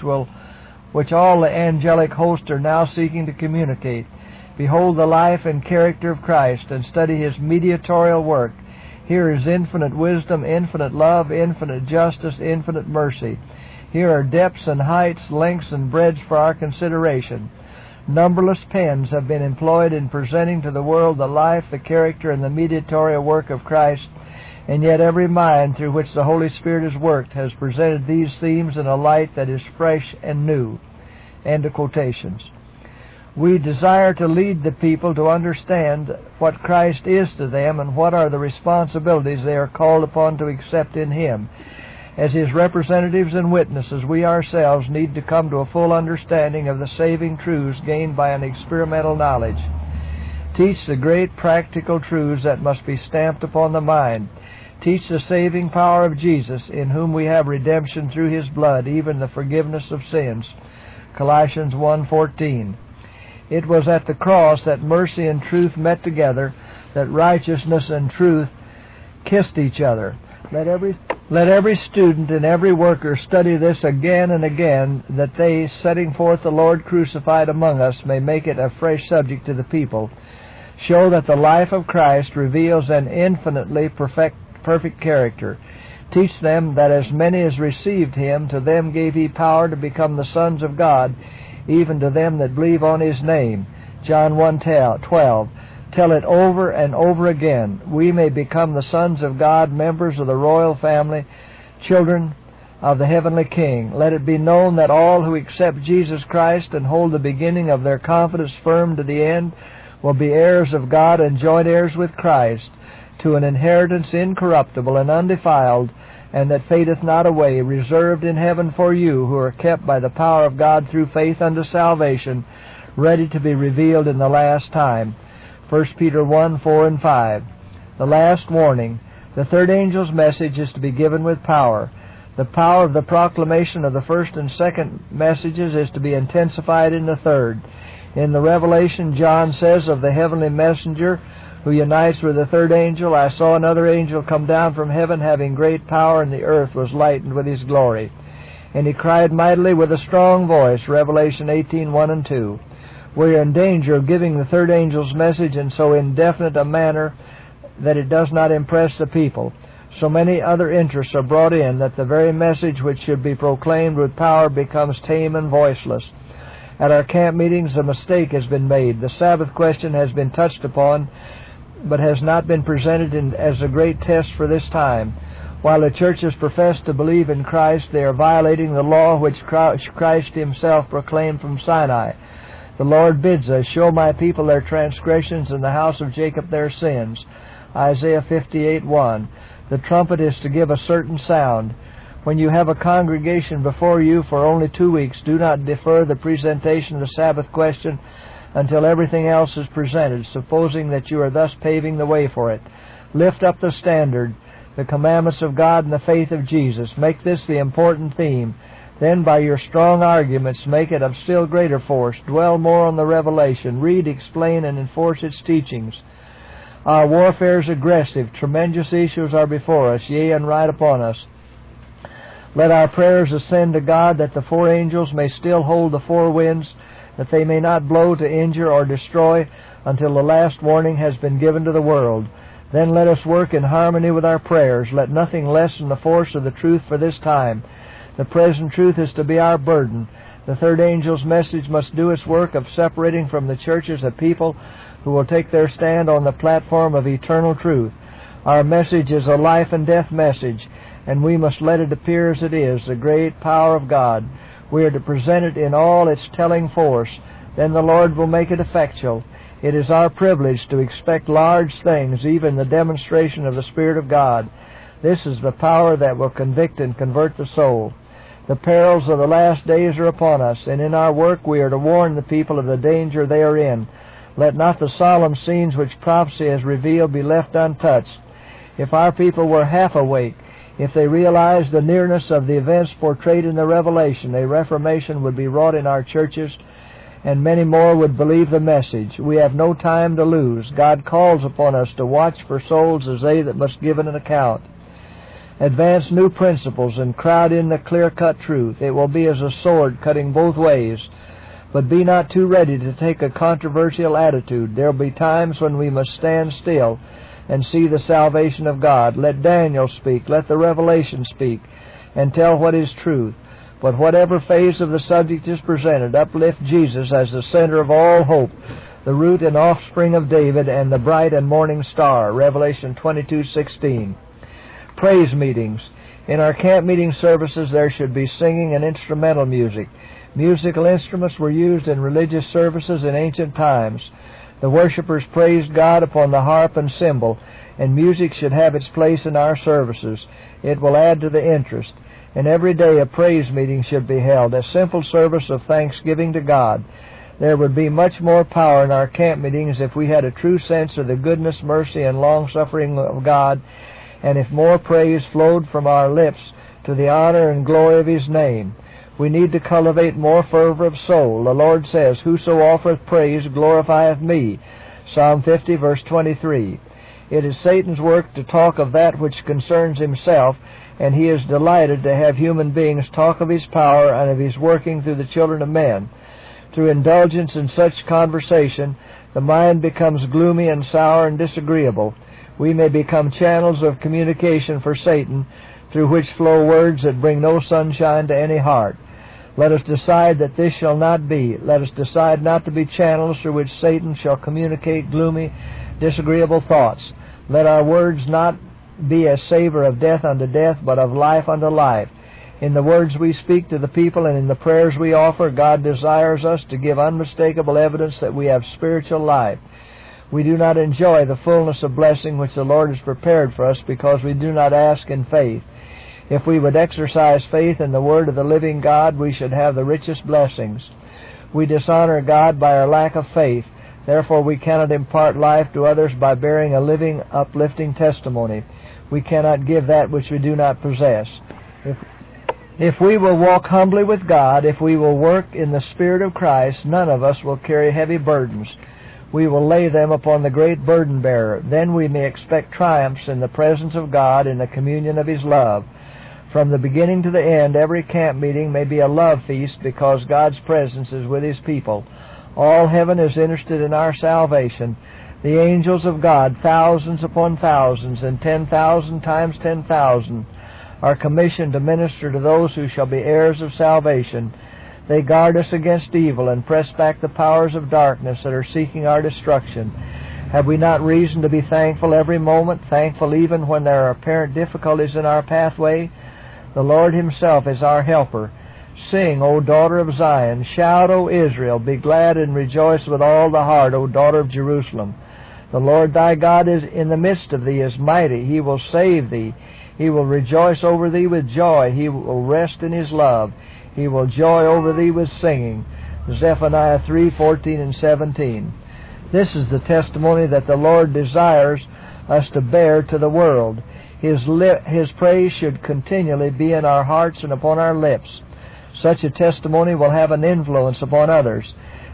all the angelic host are now seeking to communicate. Behold the life and character of Christ, and study His mediatorial work. Here is infinite wisdom, infinite love, infinite justice, infinite mercy. Here are depths and heights, lengths and breadths for our consideration. Numberless pens have been employed in presenting to the world the life, the character, and the mediatorial work of Christ, and yet every mind through which the Holy Spirit has worked has presented these themes in a light that is fresh and new. End of quotations. We desire to lead the people to understand what Christ is to them and what are the responsibilities they are called upon to accept in Him. As His representatives and witnesses, we ourselves need to come to a full understanding of the saving truths gained by an experimental knowledge. Teach the great practical truths that must be stamped upon the mind. Teach the saving power of Jesus, in whom we have redemption through His blood, even the forgiveness of sins. Colossians 1:14. It was at the cross that mercy and truth met together, that righteousness and truth kissed each other. Let every student and every worker study this again and again, that they, setting forth the Lord crucified among us, may make it a fresh subject to the people. Show that the life of Christ reveals an infinitely perfect character. Teach them that as many as received Him, to them gave He power to become the sons of God, even to them that believe on His name. John 1:12. Tell it over and over again. We may become the sons of God, members of the royal family, children of the heavenly King. Let it be known that all who accept Jesus Christ and hold the beginning of their confidence firm to the end will be heirs of God and joint heirs with Christ, to an inheritance incorruptible and undefiled, and that fadeth not away, reserved in heaven for you, who are kept by the power of God through faith unto salvation, ready to be revealed in the last time. 1 Peter 1:4 and 5. The last warning. The third angel's message is to be given with power. The power of the proclamation of the first and second messages is to be intensified in the third. In the Revelation, John says of the heavenly messenger who unites with the third angel, I saw another angel come down from heaven, having great power, and the earth was lightened with his glory. And he cried mightily with a strong voice, Revelation 18:1 and 2. We are in danger of giving the third angel's message in so indefinite a manner that it does not impress the people. So many other interests are brought in that the very message which should be proclaimed with power becomes tame and voiceless. At our camp meetings, a mistake has been made. The Sabbath question has been touched upon, but has not been presented as a great test for this time. While the churches profess to believe in Christ, they are violating the law which Christ Himself proclaimed from Sinai. The Lord bids us, show my people their transgressions, and the house of Jacob their sins. Isaiah 58:1. The trumpet is to give a certain sound. When you have a congregation before you for only 2 weeks, do not defer the presentation of the Sabbath question until everything else is presented, supposing that you are thus paving the way for it. Lift up the standard, the commandments of God and the faith of Jesus. Make this the important theme. Then by your strong arguments make it of still greater force. Dwell more on the revelation. Read, explain, and enforce its teachings. Our warfare is aggressive. Tremendous issues are before us, yea, and right upon us. Let our prayers ascend to God, that the four angels may still hold the four winds, that they may not blow to injure or destroy until the last warning has been given to the world. Then let us work in harmony with our prayers. Let nothing lessen the force of the truth for this time. The present truth is to be our burden. The third angel's message must do its work of separating from the churches a people who will take their stand on the platform of eternal truth. Our message is a life and death message, and we must let it appear as it is, the great power of God. We are to present it in all its telling force. Then the Lord will make it effectual. It is our privilege to expect large things, even the demonstration of the Spirit of God. This is the power that will convict and convert the soul. The perils of the last days are upon us, and in our work we are to warn the people of the danger they are in. Let not the solemn scenes which prophecy has revealed be left untouched. If our people were half awake, if they realized the nearness of the events portrayed in the Revelation, a reformation would be wrought in our churches, and many more would believe the message. We have no time to lose. God calls upon us to watch for souls as they that must give an account. Advance new principles and crowd in the clear-cut truth. It will be as a sword cutting both ways. But be not too ready to take a controversial attitude. There will be times when we must stand still and see the salvation of God. Let Daniel speak, let the Revelation speak, and tell what is truth. But whatever phase of the subject is presented, uplift Jesus as the center of all hope, the root and offspring of David, and the bright and morning star. Revelation 22:16. Praise meetings. In our camp meeting services there should be singing and instrumental music. Musical instruments were used in religious services in ancient times. The worshipers praised God upon the harp and cymbal, and music should have its place in our services. It will add to the interest. And every day a praise meeting should be held, a simple service of thanksgiving to God. There would be much more power in our camp meetings if we had a true sense of the goodness, mercy, and long-suffering of God, and if more praise flowed from our lips to the honor and glory of His name. We need to cultivate more fervor of soul. The Lord says, "Whoso offereth praise glorifieth me." Psalm 50, verse 23. It is Satan's work to talk of that which concerns himself, and he is delighted to have human beings talk of his power and of his working through the children of men. Through indulgence in such conversation, the mind becomes gloomy and sour and disagreeable. We may become channels of communication for Satan, through which flow words that bring no sunshine to any heart. Let us decide that this shall not be. Let us decide not to be channels through which Satan shall communicate gloomy, disagreeable thoughts. Let our words not be a savor of death unto death, but of life unto life. In the words we speak to the people and in the prayers we offer, God desires us to give unmistakable evidence that we have spiritual life. We do not enjoy the fullness of blessing which the Lord has prepared for us because we do not ask in faith. If we would exercise faith in the Word of the living God, we should have the richest blessings. We dishonor God by our lack of faith. Therefore, we cannot impart life to others by bearing a living, uplifting testimony. We cannot give that which we do not possess. If we will walk humbly with God, if we will work in the Spirit of Christ, none of us will carry heavy burdens. We will lay them upon the great burden-bearer. Then we may expect triumphs in the presence of God, in the communion of His love. From the beginning to the end, every camp meeting may be a love feast because God's presence is with His people. All heaven is interested in our salvation. The angels of God, thousands upon thousands, and 10,000 times 10,000, are commissioned to minister to those who shall be heirs of salvation. They guard us against evil and press back the powers of darkness that are seeking our destruction. Have we not reason to be thankful every moment, thankful even when there are apparent difficulties in our pathway? The Lord Himself is our helper. Sing, O daughter of Zion. Shout, O Israel. Be glad and rejoice with all the heart, O daughter of Jerusalem. The Lord thy God is in the midst of thee, is mighty. He will save thee. He will rejoice over thee with joy. He will rest in His love. He will joy over thee with singing. Zephaniah 3:14 and 17. This is the testimony that the Lord desires us to bear to the world. His praise should continually be in our hearts and upon our lips. Such a testimony will have an influence upon others.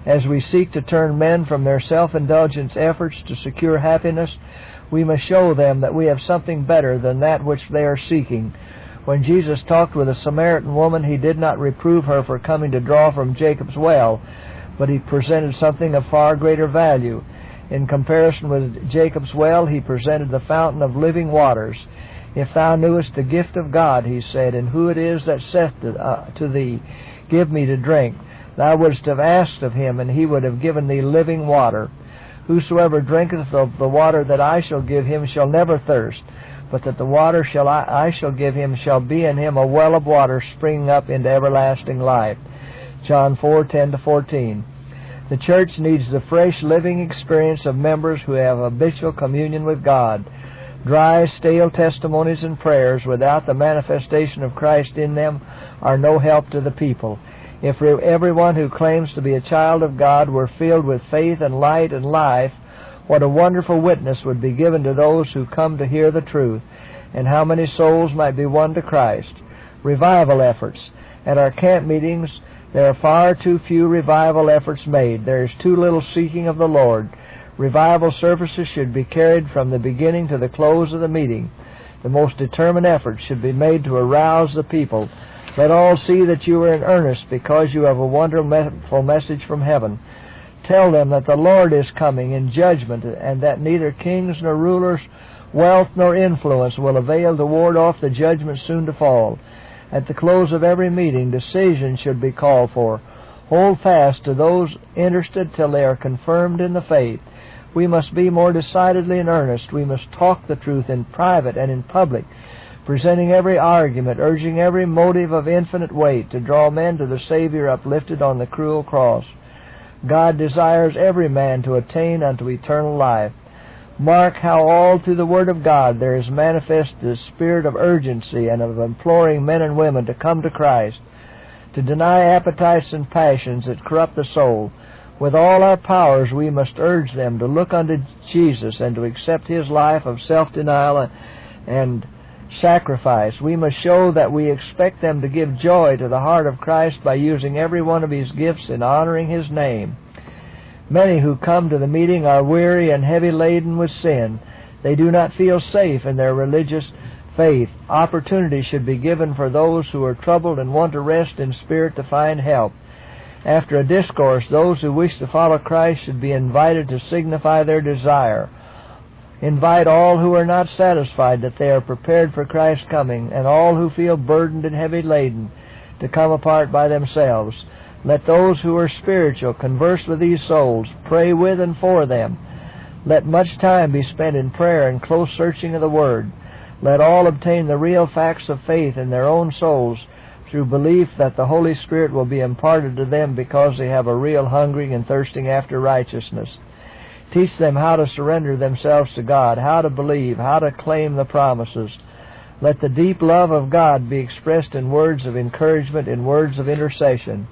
As we seek to turn men from their self-indulgent efforts to secure happiness, we must show them that we have something better than that which they are seeking. When Jesus talked with a Samaritan woman, he did not reprove her for coming to draw from Jacob's well, but he presented something of far greater value. In comparison with Jacob's well, he presented the fountain of living waters. If thou knewest the gift of God, he said, and who it is that saith to thee, give me to drink, thou wouldst have asked of him, and he would have given thee living water. Whosoever drinketh of the water that I shall give him shall never thirst, but that the water I shall give him shall be in him a well of water springing up into everlasting life. John 4:10-14. The church needs the fresh, living experience of members who have habitual communion with God. Dry, stale testimonies and prayers without the manifestation of Christ in them are no help to the people. If everyone who claims to be a child of God were filled with faith and light and life, what a wonderful witness would be given to those who come to hear the truth, and how many souls might be won to Christ. Revival efforts. At our camp meetings, there are far too few revival efforts made. There is too little seeking of the Lord. Revival services should be carried from the beginning to the close of the meeting. The most determined effort should be made to arouse the people. Let all see that you are in earnest because you have a wonderful message from heaven. Tell them that the Lord is coming in judgment, and that neither kings nor rulers, wealth nor influence will avail to ward off the judgment soon to fall. At the close of every meeting, decisions should be called for. Hold fast to those interested till they are confirmed in the faith. We must be more decidedly in earnest. We must talk the truth in private and in public, presenting every argument, urging every motive of infinite weight to draw men to the Savior uplifted on the cruel cross. God desires every man to attain unto eternal life. Mark how all through the Word of God there is manifest the spirit of urgency and of imploring men and women to come to Christ, to deny appetites and passions that corrupt the soul. With all our powers we must urge them to look unto Jesus and to accept His life of self-denial and sacrifice. We must show that we expect them to give joy to the heart of Christ by using every one of His gifts in honoring His name. Many who come to the meeting are weary and heavy laden with sin. They do not feel safe in their religious faith. Opportunity should be given for those who are troubled and want to rest in spirit to find help. After a discourse, those who wish to follow Christ should be invited to signify their desire. Invite all who are not satisfied that they are prepared for Christ's coming, and all who feel burdened and heavy laden to come apart by themselves. Let those who are spiritual converse with these souls, pray with and for them. Let much time be spent in prayer and close searching of the Word. Let all obtain the real facts of faith in their own souls through belief that the Holy Spirit will be imparted to them because they have a real hungering and thirsting after righteousness. Teach them how to surrender themselves to God, how to believe, how to claim the promises. Let the deep love of God be expressed in words of encouragement, in words of intercession.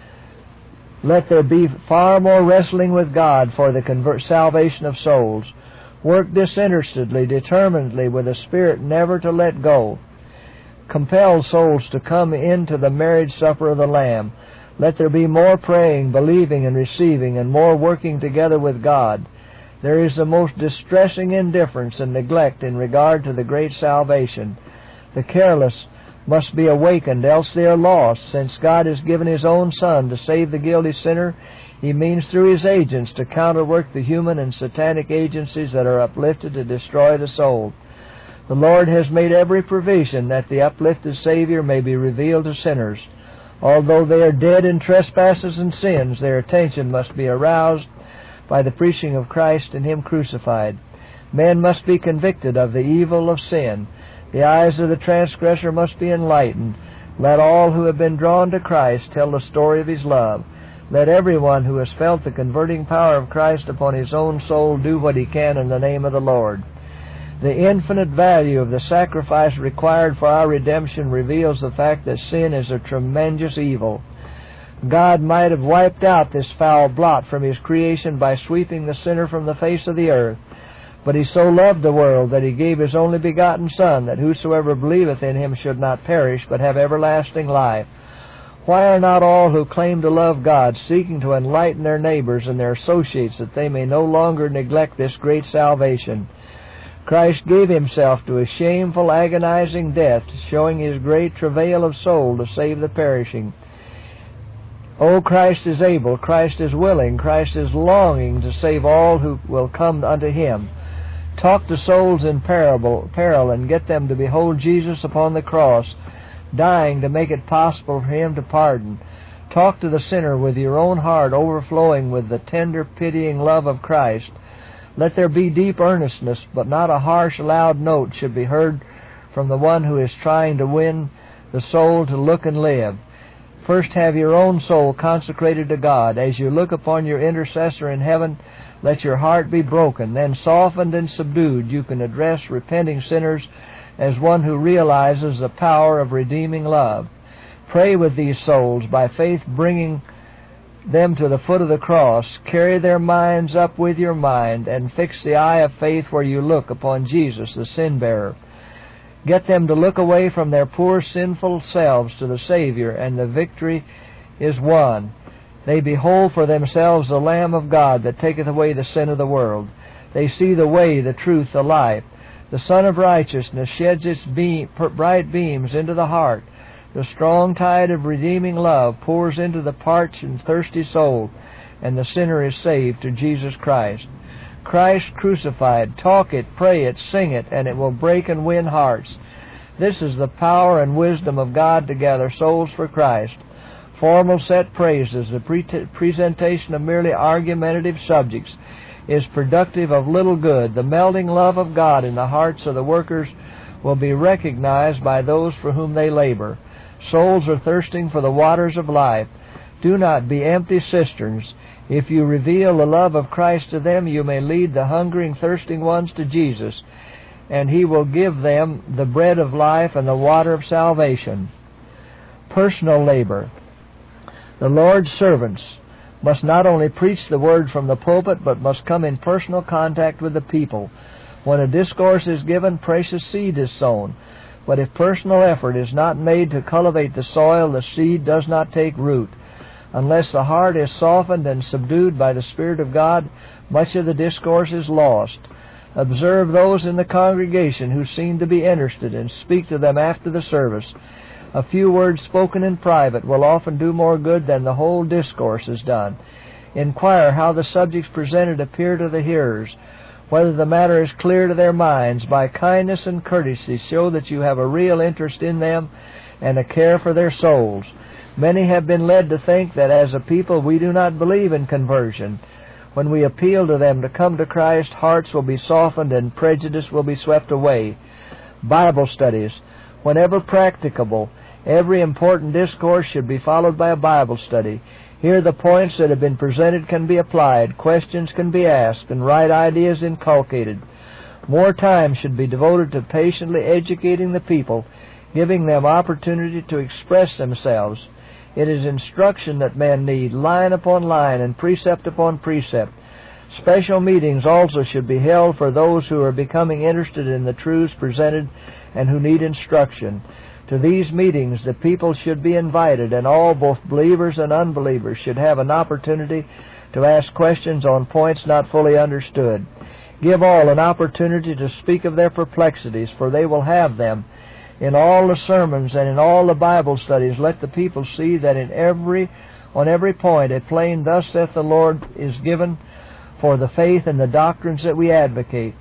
Let there be far more wrestling with God for the salvation of souls. Work disinterestedly, determinedly, with a spirit never to let go. Compel souls to come into the marriage supper of the Lamb. Let there be more praying, believing, and receiving, and more working together with God. There is the most distressing indifference and neglect in regard to the great salvation. The careless must be awakened, else they are lost. Since God has given His own Son to save the guilty sinner, He means through His agents to counterwork the human and satanic agencies that are uplifted to destroy the soul. The Lord has made every provision that the uplifted Savior may be revealed to sinners. Although they are dead in trespasses and sins, their attention must be aroused by the preaching of Christ and Him crucified. Men must be convicted of the evil of sin. The eyes of the transgressor must be enlightened. Let all who have been drawn to Christ tell the story of His love. Let everyone who has felt the converting power of Christ upon his own soul do what he can in the name of the Lord. The infinite value of the sacrifice required for our redemption reveals the fact that sin is a tremendous evil. God might have wiped out this foul blot from His creation by sweeping the sinner from the face of the earth. But He so loved the world that He gave His only begotten Son, that whosoever believeth in Him should not perish, but have everlasting life. Why are not all who claim to love God seeking to enlighten their neighbors and their associates that they may no longer neglect this great salvation? Christ gave himself to a shameful, agonizing death, showing his great travail of soul to save the perishing. Oh, Christ is able, Christ is willing, Christ is longing to save all who will come unto him. Talk to souls in peril and get them to behold Jesus upon the cross, dying to make it possible for him to pardon. Talk to the sinner with your own heart overflowing with the tender, pitying love of Christ. Let there be deep earnestness, but not a harsh, loud note should be heard from the one who is trying to win the soul to look and live. First, have your own soul consecrated to God. As you look upon your intercessor in heaven, let your heart be broken. Then, softened and subdued, you can address repenting sinners as one who realizes the power of redeeming love. Pray with these souls, by faith bringing them to the foot of the cross. Carry their minds up with your mind, and fix the eye of faith where you look upon Jesus, the sin-bearer. Get them to look away from their poor sinful selves to the Savior, and the victory is won. They behold for themselves the Lamb of God that taketh away the sin of the world. They see the way, the truth, the life. The Sun of Righteousness sheds its bright beams into the heart. The strong tide of redeeming love pours into the parched and thirsty soul, and the sinner is saved to Jesus Christ. Christ crucified, talk it, pray it, sing it, and it will break and win hearts. This is the power and wisdom of God to gather souls for Christ. Formal set praises, the presentation of merely argumentative subjects, is productive of little good. The melting love of God in the hearts of the workers will be recognized by those for whom they labor. Souls are thirsting for the waters of life. Do not be empty cisterns. If you reveal the love of Christ to them, you may lead the hungering, thirsting ones to Jesus, and he will give them the bread of life and the water of salvation. Personal labor. The Lord's servants must not only preach the word from the pulpit, but must come in personal contact with the people. When a discourse is given, precious seed is sown. But if personal effort is not made to cultivate the soil, the seed does not take root. Unless the heart is softened and subdued by the Spirit of God, much of the discourse is lost. Observe those in the congregation who seem to be interested, and speak to them after the service. A few words spoken in private will often do more good than the whole discourse has done. Inquire how the subjects presented appear to the hearers, whether the matter is clear to their minds. By kindness and courtesy show that you have a real interest in them and a care for their souls. Many have been led to think that as a people we do not believe in conversion. When we appeal to them to come to Christ, hearts will be softened and prejudice will be swept away. Bible studies. Whenever practicable, every important discourse should be followed by a Bible study. Here the points that have been presented can be applied, questions can be asked, and right ideas inculcated. More time should be devoted to patiently educating the people, giving them opportunity to express themselves. It is instruction that men need, line upon line and precept upon precept. Special meetings also should be held for those who are becoming interested in the truths presented and who need instruction. To these meetings the people should be invited, and all, both believers and unbelievers, should have an opportunity to ask questions on points not fully understood. Give all an opportunity to speak of their perplexities, for they will have them. In all the sermons and in all the Bible studies, let the people see that on every point a plain "Thus saith the Lord" is given for the faith and the doctrines that we advocate.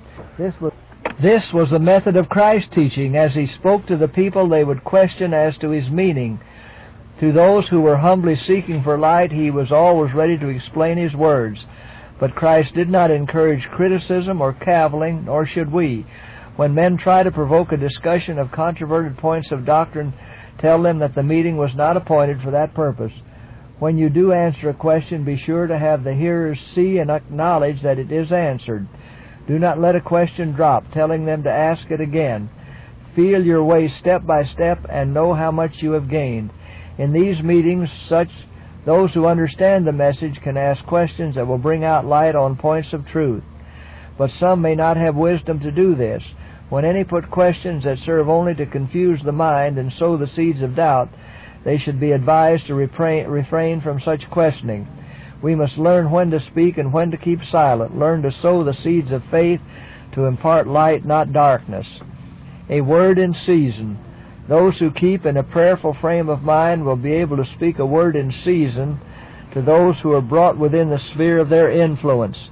This was the method of Christ's teaching. As he spoke to the people, they would question as to his meaning. To those who were humbly seeking for light, he was always ready to explain his words. But Christ did not encourage criticism or cavilling, nor should we. When men try to provoke a discussion of controverted points of doctrine, tell them that the meeting was not appointed for that purpose. When you do answer a question, be sure to have the hearers see and acknowledge that it is answered. Do not let a question drop, telling them to ask it again. Feel your way step by step and know how much you have gained. In these meetings, those who understand the message can ask questions that will bring out light on points of truth. But some may not have wisdom to do this. When any put questions that serve only to confuse the mind and sow the seeds of doubt, They should be advised to refrain from such questioning. We must learn when to speak and when to keep silent, learn to sow the seeds of faith, to impart light, not darkness. A word in season. Those who keep in a prayerful frame of mind will be able to speak a word in season to those who are brought within the sphere of their influence.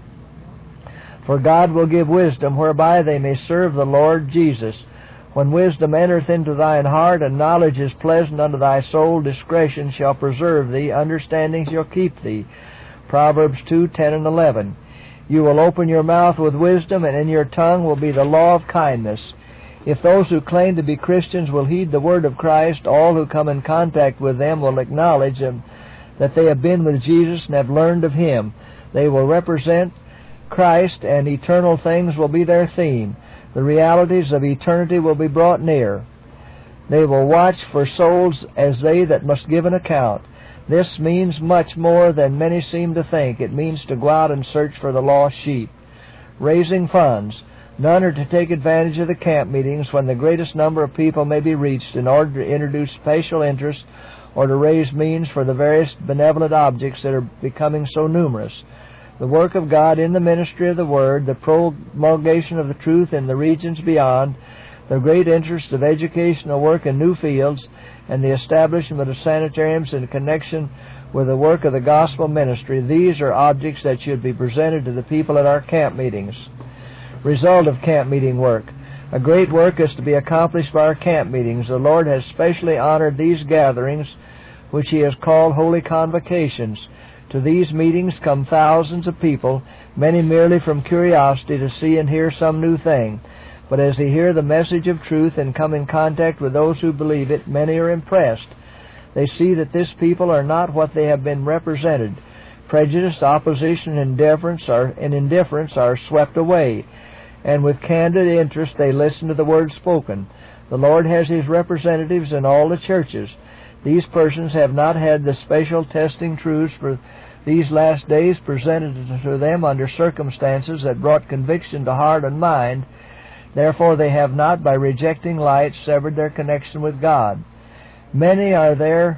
For God will give wisdom whereby they may serve the Lord Jesus. When wisdom entereth into thine heart, and knowledge is pleasant unto thy soul, discretion shall preserve thee, understanding shall keep thee. Proverbs 2:10 and 11. You will open your mouth with wisdom, and in your tongue will be the law of kindness. If those who claim to be Christians will heed the word of Christ, all who come in contact with them will acknowledge that they have been with Jesus and have learned of Him. They will represent Christ, and eternal things will be their theme. The realities of eternity will be brought near. They will watch for souls as they that must give an account. This means much more than many seem to think. It means to go out and search for the lost sheep. Raising funds. None are to take advantage of the camp meetings when the greatest number of people may be reached in order to introduce special interest or to raise means for the various benevolent objects that are becoming so numerous. The work of God in the ministry of the Word, the promulgation of the truth in the regions beyond, the great interest of educational work in new fields, and the establishment of sanitariums in connection with the work of the gospel ministry, these are objects that should be presented to the people at our camp meetings. Result of camp meeting work. A great work is to be accomplished by our camp meetings. The Lord has specially honored these gatherings, which He has called holy convocations. To these meetings come thousands of people, many merely from curiosity to see and hear some new thing. But as they hear the message of truth and come in contact with those who believe it, many are impressed. They see that this people are not what they have been represented. Prejudice, opposition, and indifference are swept away, and with candid interest they listen to the word spoken. The Lord has His representatives in all the churches. These persons have not had the special testing truths for these last days presented to them under circumstances that brought conviction to heart and mind. Therefore they have not, by rejecting light, severed their connection with God. Many are there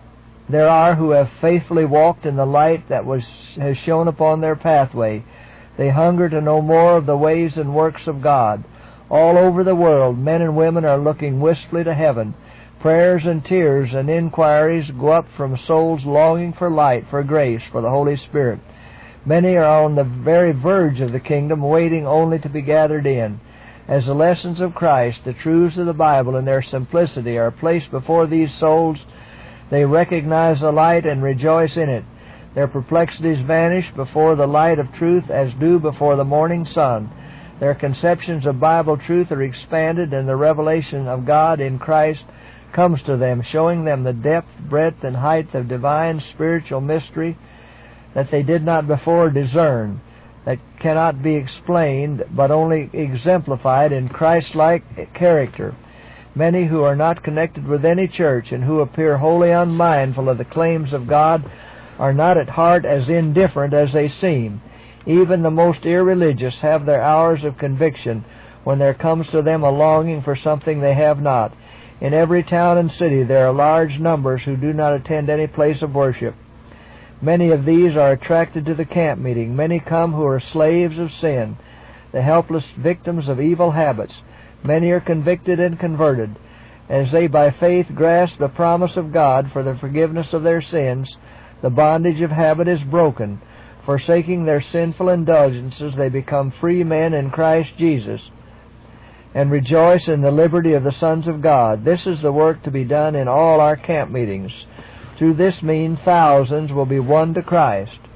who have faithfully walked in the light that has shone upon their pathway. They hunger to know more of the ways and works of God. All over the world, men and women are looking wistfully to heaven. Prayers and tears and inquiries go up from souls longing for light, for grace, for the Holy Spirit. Many are on the very verge of the kingdom, waiting only to be gathered in. As the lessons of Christ, the truths of the Bible in their simplicity are placed before these souls, they recognize the light and rejoice in it. Their perplexities vanish before the light of truth as dew before the morning sun. Their conceptions of Bible truth are expanded, and the revelation of God in Christ comes to them, showing them the depth, breadth, and height of divine spiritual mystery that they did not before discern, that cannot be explained but only exemplified in Christ-like character. Many who are not connected with any church and who appear wholly unmindful of the claims of God are not at heart as indifferent as they seem. Even the most irreligious have their hours of conviction when there comes to them a longing for something they have not. In every town and city there are large numbers who do not attend any place of worship. Many of these are attracted to the camp meeting. Many come who are slaves of sin, the helpless victims of evil habits. Many are convicted and converted. As they by faith grasp the promise of God for the forgiveness of their sins, the bondage of habit is broken. Forsaking their sinful indulgences, they become free men in Christ Jesus and rejoice in the liberty of the sons of God. This is the work to be done in all our camp meetings. Through this means thousands will be won to Christ.